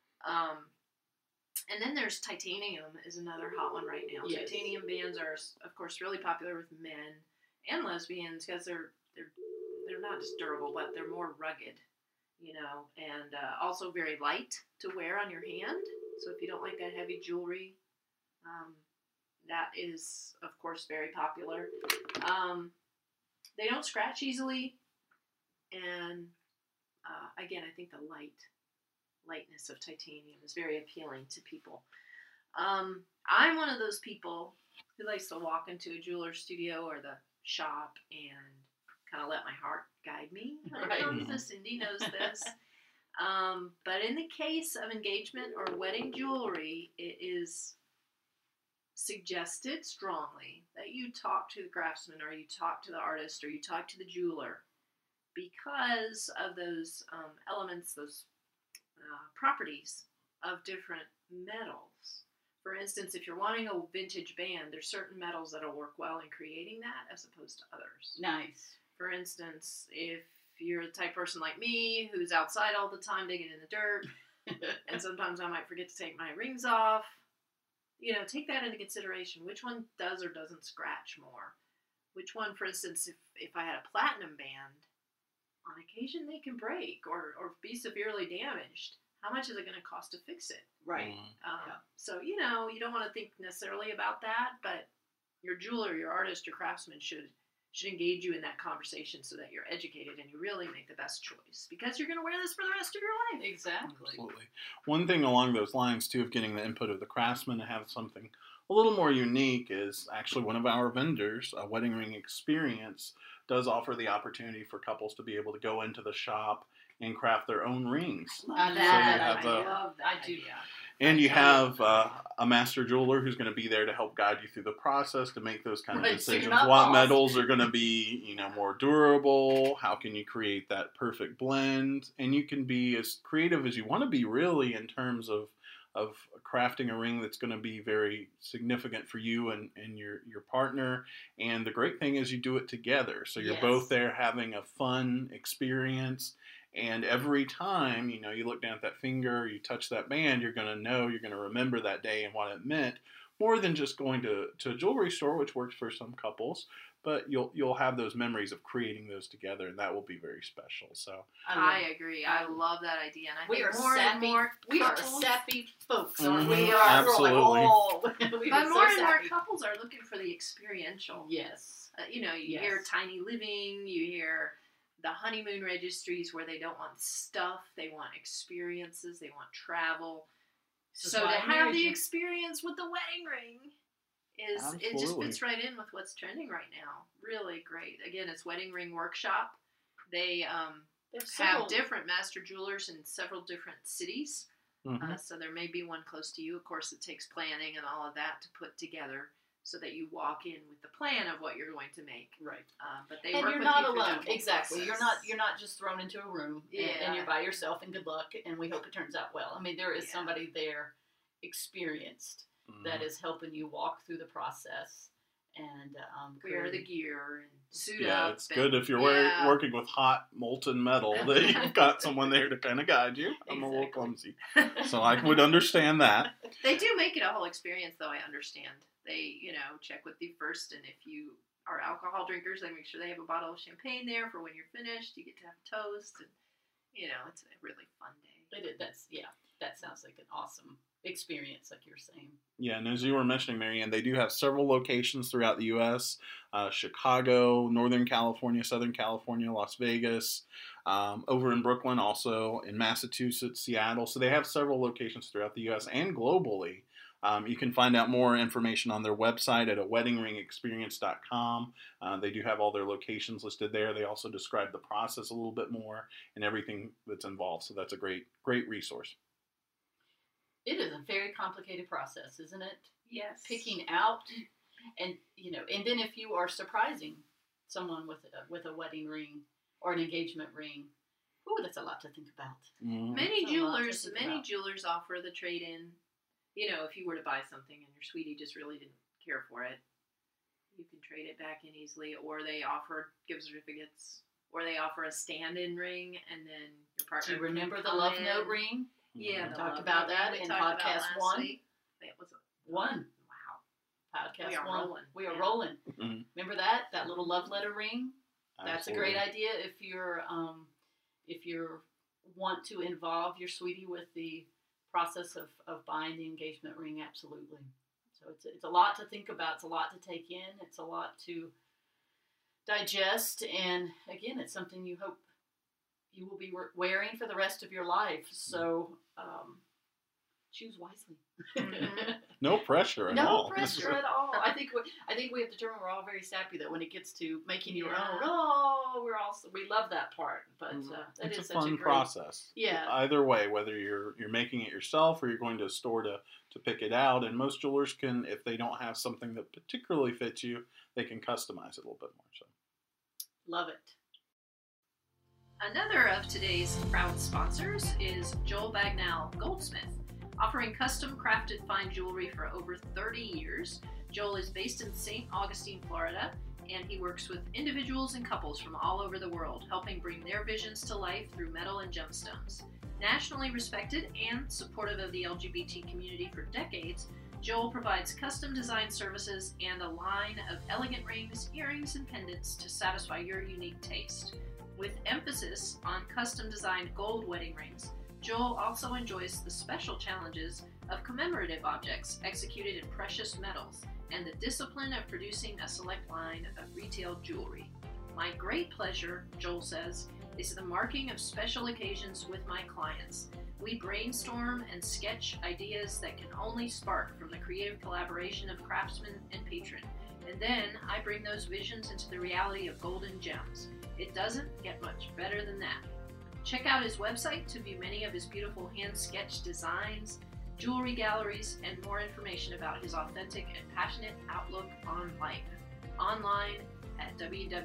And then there's titanium is another hot one right now. Yes. Titanium bands are, of course, really popular with men and lesbians because they're not just durable, but they're more rugged, and also very light to wear on your hand. So if you don't like that heavy jewelry, that is, of course, very popular. they don't scratch easily, and again, I think the lightness of titanium is very appealing to people. I'm one of those people who likes to walk into a jeweler's studio or the shop and kind of let my heart guide me. Right. Cindy knows this. But in the case of engagement or wedding jewelry, it is suggested strongly that you talk to the craftsman, or you talk to the artist, or you talk to the jeweler, because of those elements, those properties of different metals. For instance, if you're wanting a vintage band, there's certain metals that'll work well in creating that as opposed to others. Nice. For instance, if you're the type of person like me who's outside all the time digging in the dirt, and sometimes I might forget to take my rings off, take that into consideration. Which one does or doesn't scratch more? Which one, for instance, if I had a platinum band, on occasion they can break or be severely damaged. How much is it going to cost to fix it? Right. So, you don't want to think necessarily about that, but your jeweler, your artist, your craftsman should engage you in that conversation so that you're educated and you really make the best choice, because you're going to wear this for the rest of your life. Exactly. Absolutely. One thing along those lines, too, of getting the input of the craftsman to have something a little more unique is actually one of our vendors, a Wedding Ring Experience, does offer the opportunity for couples to be able to go into the shop and craft their own rings. I love that idea. And you have a master jeweler who's going to be there to help guide you through the process to make those kind of decisions. What metals are going to be, more durable? How can you create that perfect blend? And you can be as creative as you want to be, really, in terms of crafting a ring that's going to be very significant for you and your partner. And the great thing is you do it together. So you're both there having a fun experience. And every time, you look down at that finger, you touch that band, you're going to remember that day and what it meant, more than just going to a jewelry store, which works for some couples. But you'll have those memories of creating those together, and that will be very special. So I agree. I love that idea, and I think we are sappy folks, aren't we? Absolutely. But more and more couples are looking for the experiential. Yes. You hear tiny living, you hear the honeymoon registries where they don't want stuff, they want experiences, they want travel. So to have the experience with the wedding ring it just fits right in with what's trending right now. Really great. Again, it's Wedding Ring Workshop. They have different master jewelers in several different cities. Mm-hmm. So there may be one close to you. Of course, it takes planning and all of that to put together, so that you walk in with the plan of what you're going to make. Right. But they and work you're with not you alone. Exactly. You're not just thrown into a room and you're by yourself, and good luck, and we hope it turns out well. I mean, there is somebody there experienced that is helping you walk through the process and wear the gear and suit up. Yeah, it's good if you're working with hot molten metal that you've got someone there to kind of guide you. I'm a little clumsy, so I would understand that. They do make it a whole experience, though. I understand. They, check with you first, and if you are alcohol drinkers, they make sure they have a bottle of champagne there for when you're finished. You get to have a toast, and it's a really fun day. That sounds like an awesome experience, like you're saying. Yeah, and as you were mentioning, Marianne, they do have several locations throughout the U.S. Chicago, Northern California, Southern California, Las Vegas, over in Brooklyn, also in Massachusetts, Seattle. So they have several locations throughout the U.S. and globally. You can find out more information on their website at weddingringexperience.com. They do have all their locations listed there. They also describe the process a little bit more and everything that's involved. So that's a great resource. It is a very complicated process, isn't it? Yes. Picking out, and then if you are surprising someone with a wedding ring or an engagement ring, that's a lot to think about. Mm-hmm. Many jewelers offer the trade-in. If you were to buy something and your sweetie just really didn't care for it, you can trade it back in easily. Or they offer gift certificates, or they offer a stand-in ring, and then your partner. Do you remember the Love Note ring? Yeah, we talked about that in podcast 1. That was 1. Wow. Podcast 1. We are rolling. Mm-hmm. Remember that little love letter ring? That's Absolutely. a great idea if you want to involve your sweetie with the process of buying the engagement ring. Absolutely. So it's a lot to think about. It's a lot to take in. It's a lot to digest. And again, it's something you hope you will be wearing for the rest of your life. So choose wisely. No pressure at all. No pressure at all. I think we have determined we're all very sappy that when it gets to making your own, we love that part. But that it's is a such fun a great process. Yeah. Either way, whether you're making it yourself or you're going to a store to pick it out, and most jewelers can, if they don't have something that particularly fits you, they can customize it a little bit more. So, love it. Another of today's proud sponsors is Joel Bagnall Goldsmith. Offering custom crafted fine jewelry for over 30 years, Joel is based in St. Augustine, Florida, and he works with individuals and couples from all over the world, helping bring their visions to life through metal and gemstones. Nationally respected and supportive of the LGBT community for decades, Joel provides custom design services and a line of elegant rings, earrings, and pendants to satisfy your unique taste. With emphasis on custom designed gold wedding rings, Joel also enjoys the special challenges of commemorative objects executed in precious metals and the discipline of producing a select line of retail jewelry. My great pleasure, Joel says, is the marking of special occasions with my clients. We brainstorm and sketch ideas that can only spark from the creative collaboration of craftsman and patron, and then I bring those visions into the reality of golden gems. It doesn't get much better than that. Check out his website to view many of his beautiful hand-sketched designs, jewelry galleries, and more information about his authentic and passionate outlook on life. Online at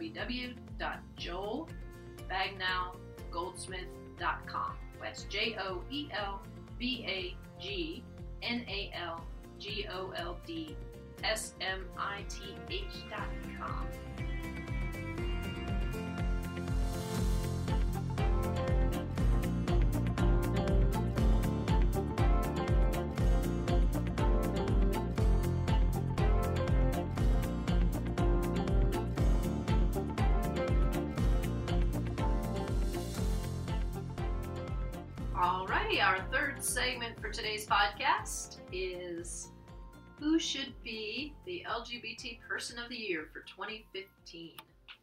www.joelbagnallgoldsmith.com. That's JoelBagnallGoldsmith.com. Alrighty, our third segment for today's podcast is who should be the LGBT Person of the Year for 2015?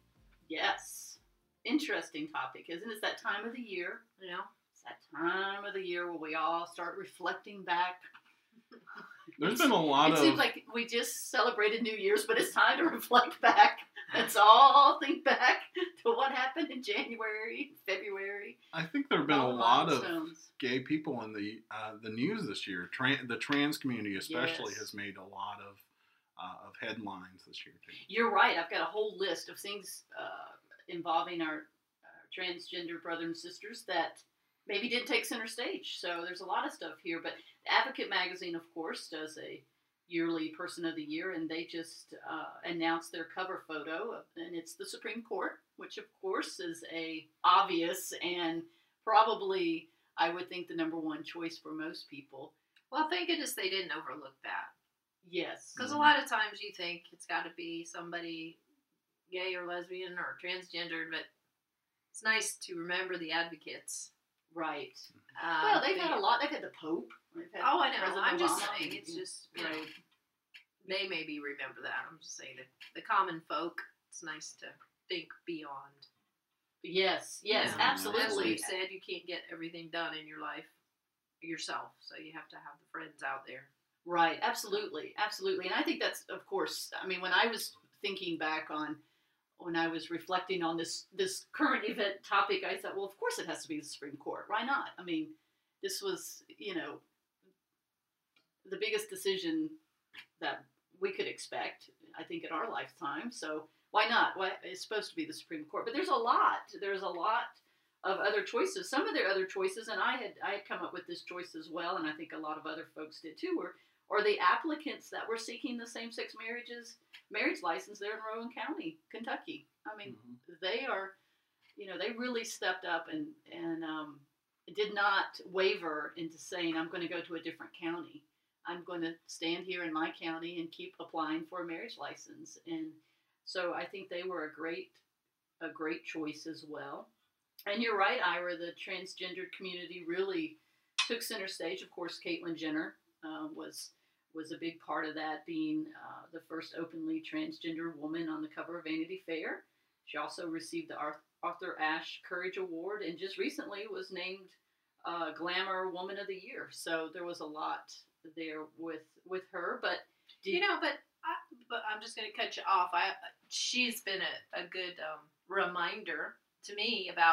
Yes. Interesting topic, isn't it? It's that time of the year. You know? It's that time of the year where we all start reflecting back. there's been a lot It of. seems like we just celebrated New Year's, but it's time to reflect back. Let's all think back to what happened in January, February. I think there have been a all the lot of milestones. gay people in the news this year. The trans community especially Yes. has made a lot of headlines this year too. You're right. I've got a whole list of things involving our transgender brothers and sisters that maybe didn't take center stage. So there's a lot of stuff here. But Advocate Magazine, of course, does a yearly Person of the Year, and they just announced their cover photo, and it's the Supreme Court, which of course is a obvious and probably, I would think, the number one choice for most people. Well, thank goodness they didn't overlook that. Yes. Because a lot of times you think it's got to be somebody gay or lesbian or transgendered, but it's nice to remember the advocates. Right. Well, they've had a lot. They've had the Pope. Oh, I know. President I'm just Obama. saying, it's just, you know, Right. they maybe remember that. I'm just saying that the common folk, it's nice to think beyond. Yes, You know, yes, As absolutely. we've said, you can't get everything done in your life yourself, so you have to have the friends out there. Right, absolutely, absolutely. And I think that's, of course, I mean, when I was thinking back on, when I was reflecting on this current event topic, I thought, well, of course it has to be the Supreme Court. Why not? I mean, this was, you know, the biggest decision that we could expect, I think, in our lifetime. So why not? Why, it's supposed to be the Supreme Court. But there's a lot of other choices. Some of their other choices, and I had come up with this choice as well, and I think a lot of other folks did too, or the applicants that were seeking the same-sex marriage license there in Rowan County, Kentucky. I mean, they are, you know, they really stepped up and did not waver into saying, I'm going to go to a different county. I'm going to stand here in my county and keep applying for a marriage license. And so I think they were a great choice as well. And you're right, Ira, the transgender community really took center stage. Of course, Caitlyn Jenner was a big part of that, being the first openly transgender woman on the cover of Vanity Fair. She also received the Arthur Ashe Courage Award, and just recently was named Glamour Woman of the Year. So there was a lot there with her. But but I'm just going to cut you off. She's been a good reminder to me about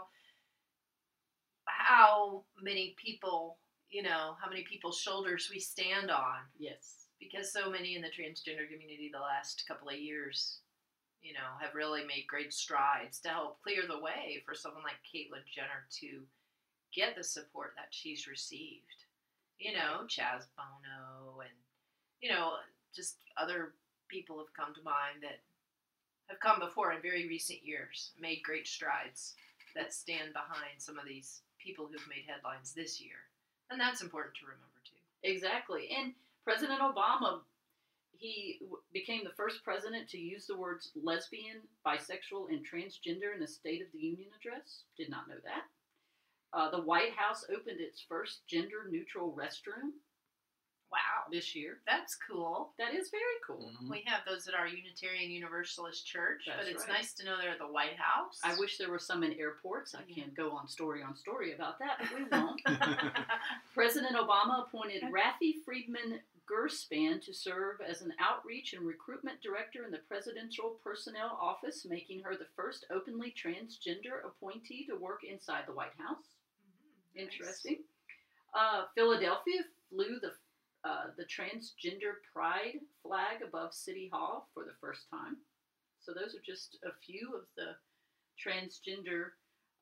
how many people, how many people's shoulders we stand on. yes, Because so many in the transgender community the last couple of years, have really made great strides to help clear the way for someone like Caitlyn Jenner to get the support that she's received. Chaz Bono and, just other people have come to mind that have come before in very recent years, made great strides that stand behind some of these people who've made headlines this year. And that's important to remember, too. exactly. And President Obama, he became the first president to use the words lesbian, bisexual, and transgender in a State of the Union address. Did not know that. The White House opened its first gender-neutral restroom Wow. this year. That's cool. That is very cool. Mhm. We have those at our Unitarian Universalist Church, That's but it's right. nice to know they're at the White House. I wish there were some in airports. I Yeah. can't go on story about that, but we won't. President Obama appointed Rafi Friedman Gerspan to serve as an outreach and recruitment director in the Presidential Personnel Office, making her the first openly transgender appointee to work inside the White House. Nice. Interesting. Philadelphia flew the transgender pride flag above City Hall for the first time. So those are just a few of the transgender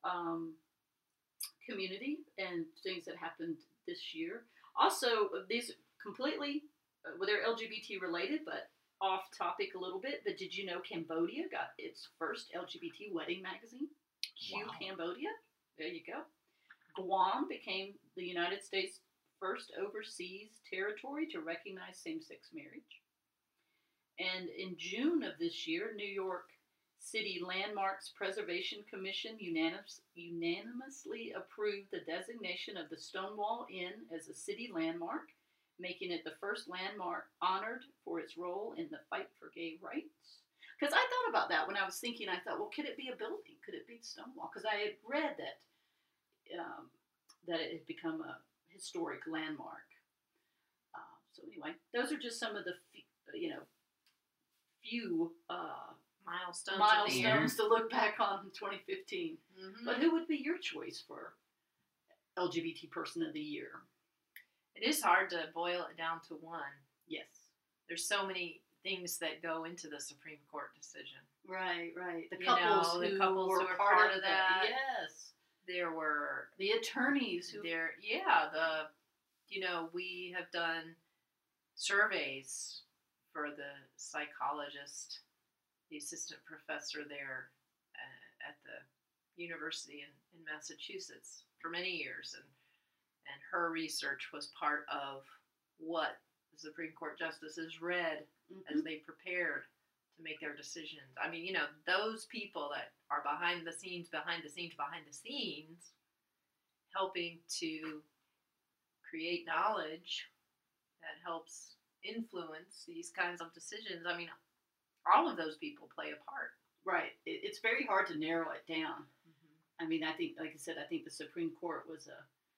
community and things that happened this year. Also, these completely, they're LGBT related, but off topic a little bit. But did you know Cambodia got its first LGBT wedding magazine? Q Wow. Cambodia. There you go. Guam became the United States' first overseas territory to recognize same-sex marriage. And in June of this year, New York City Landmarks Preservation Commission unanimously approved the designation of the Stonewall Inn as a city landmark, making it the first landmark honored for its role in the fight for gay rights. Because I thought about that when I was thinking, I thought, well, could it be a building? Could it be Stonewall? Because I had read that it had become a historic landmark. So anyway, those are just some of the few milestones to look back on in 2015. Mm-hmm. But who would be your choice for LGBT Person of the Year? It is hard to boil it down to one. Yes. There's so many things that go into the Supreme Court decision. Right. The You couples, know, the who, couples were who were part of that. that. Yes. There were The attorneys who. we have done surveys for the psychologist, the assistant professor there at the university in Massachusetts for many years, and her research was part of what the Supreme Court justices read as they prepared to make their decisions. I mean, those people that are behind the scenes, helping to create knowledge that helps influence these kinds of decisions. I mean, all of those people play a part. Right. It's very hard to narrow it down. I mean, I think, like I said, I think the Supreme Court was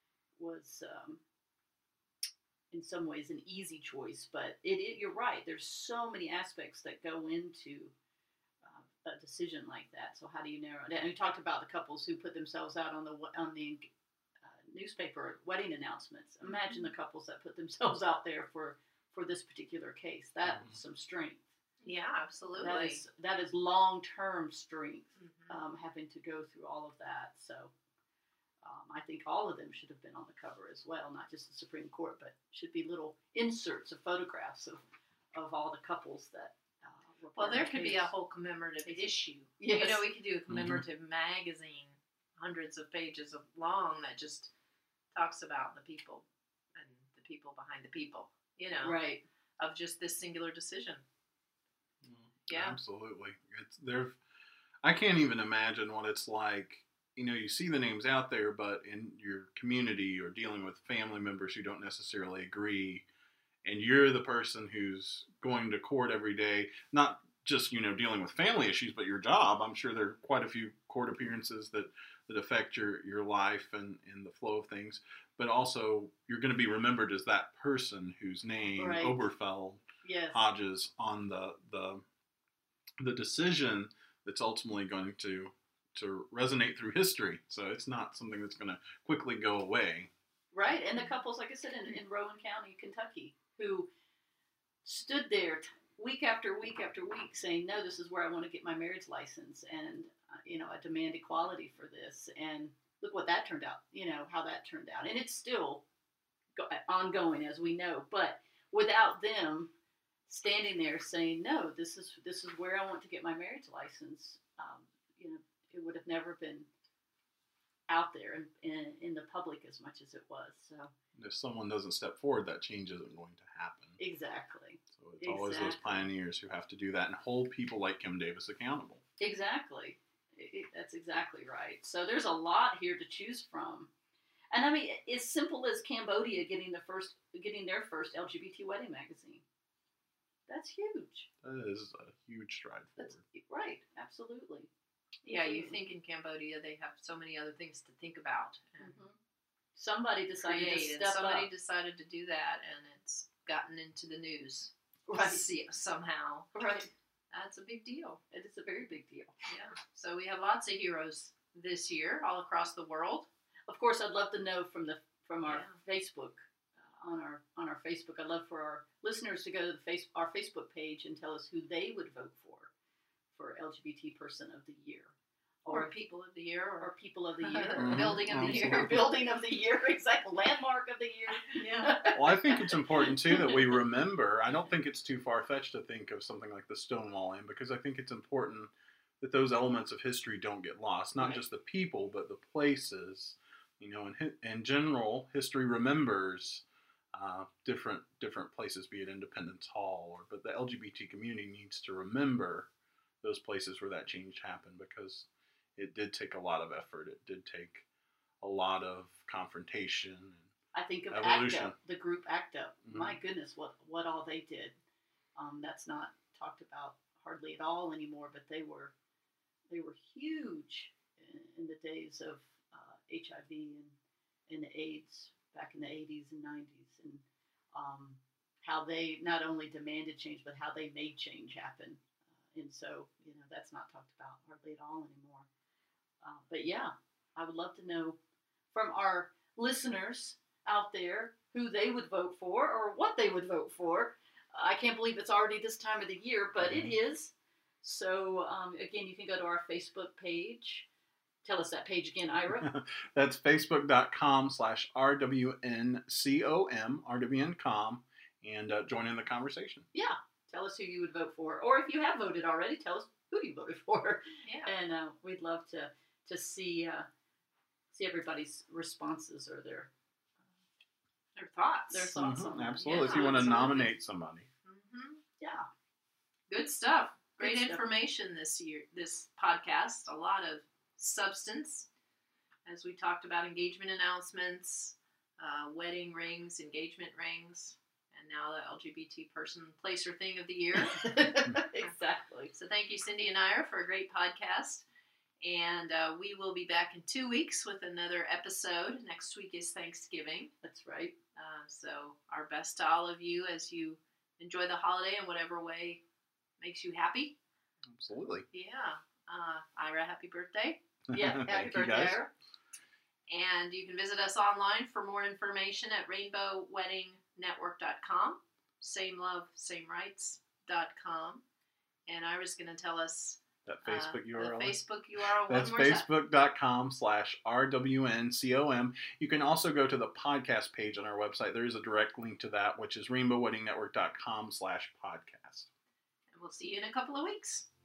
in some ways an easy choice, but you're right. There's so many aspects that go into a decision like that. So how do you narrow it? And we talked about the couples who put themselves out on the newspaper wedding announcements. Imagine the couples that put themselves out there for this particular case. That's some strength. Yeah, absolutely. That is long-term strength, Mm-hmm. having to go through all of that. So I think all of them should have been on the cover as well, not just the Supreme Court, but should be little inserts of photographs of all the couples that were part Well, there of the could be case. a whole commemorative issue. Yes. We could do a commemorative magazine, hundreds of pages long, that just talks about the people and the people behind the people, Right. of just this singular decision. Yeah. Absolutely. It's there. I can't even imagine what it's like. You see the names out there, but in your community, you're dealing with family members who don't necessarily agree, and you're the person who's going to court every day. Not just, dealing with family issues, but your job. I'm sure there are quite a few court appearances that affect your life and the flow of things. But also, you're going to be remembered as that person whose name, Right. Oberfeld, Yes. Hodges, on the decision that's ultimately going to resonate through history. So it's not something that's going to quickly go away. Right, and the couples, like I said, in Rowan County, Kentucky, who stood there week after week after week saying, no, this is where I want to get my marriage license, and, I demand equality for this, and look what that turned out, how that turned out. And it's still ongoing, as we know, but without them standing there saying, no, this is where I want to get my marriage license, it would have never been out there in the public as much as it was. So if someone doesn't step forward, that change isn't going to happen. Exactly. So it's always those pioneers who have to do that and hold people like Kim Davis accountable. Exactly. That's exactly right. So there's a lot here to choose from. And I mean, as simple as Cambodia getting their first LGBT wedding magazine. That's huge. That is a huge stride forward. That's right. Absolutely. Yeah, you think in Cambodia they have so many other things to think about. And Somebody decided to step up. Somebody decided to do that, and it's gotten into the news. Right. Somehow. Right. That's a big deal. It is a very big deal. Yeah. So we have lots of heroes this year all across the world. Of course, I'd love to know from our Facebook on our Facebook. I'd love for our listeners to go to our Facebook page and tell us who they would vote for LGBT Person of the Year, or People of the Year, or People of the Year, or Building of the Year, Building of the Year, exactly, Landmark of the Year. Yeah. Well, I think it's important too that we remember. I don't think it's too far fetched to think of something like the Stonewall Inn, because I think it's important that those elements of history don't get lost. Not just the people, but the places. In general, history remembers different places, be it Independence Hall, but the LGBT community needs to remember those places where that change happened, because it did take a lot of effort. It did take a lot of confrontation. I think of evolution. ACT UP, the group ACT UP. Mm-hmm. My goodness, what all they did. That's not talked about hardly at all anymore, but they were huge in the days of HIV and AIDS back in the 80s and 90s, and how they not only demanded change, but how they made change happen. And so, that's not talked about hardly at all anymore. But yeah, I would love to know from our listeners out there who they would vote for or what they would vote for. I can't believe it's already this time of the year, but it is. So, again, you can go to our Facebook page. Tell us that page again, Ira. That's facebook.com/RWNCOM, and join in the conversation. Yeah. Tell us who you would vote for. Or if you have voted already, tell us who you voted for. Yeah. And we'd love to see everybody's responses or their thoughts. Their thoughts on that. Absolutely. Yeah, if you want to absolutely. nominate somebody. Mm-hmm. Yeah. Good stuff. Great Good stuff. information this year, this podcast. A lot of substance, as we talked about engagement announcements, wedding rings, engagement rings, and now the LGBT person, place, or thing of the year. Exactly. So thank you, Cindy and Ira, for a great podcast. And we will be back in 2 weeks with another episode. Next week is Thanksgiving. That's right. So our best to all of you as you enjoy the holiday in whatever way makes you happy. Absolutely. Yeah. Ira, happy birthday. Yeah, happy Thank you, birthday, guys. Ira. And you can visit us online for more information at rainbowweddingnetwork.com, samelovesamerights.com. And Ira's going to tell us That Facebook URL. the Facebook URL. That's one more time. facebook.com/RWNCOM. You can also go to the podcast page on our website. There is a direct link to that, which is rainbowweddingnetwork.com/podcast. And we'll see you in a couple of weeks.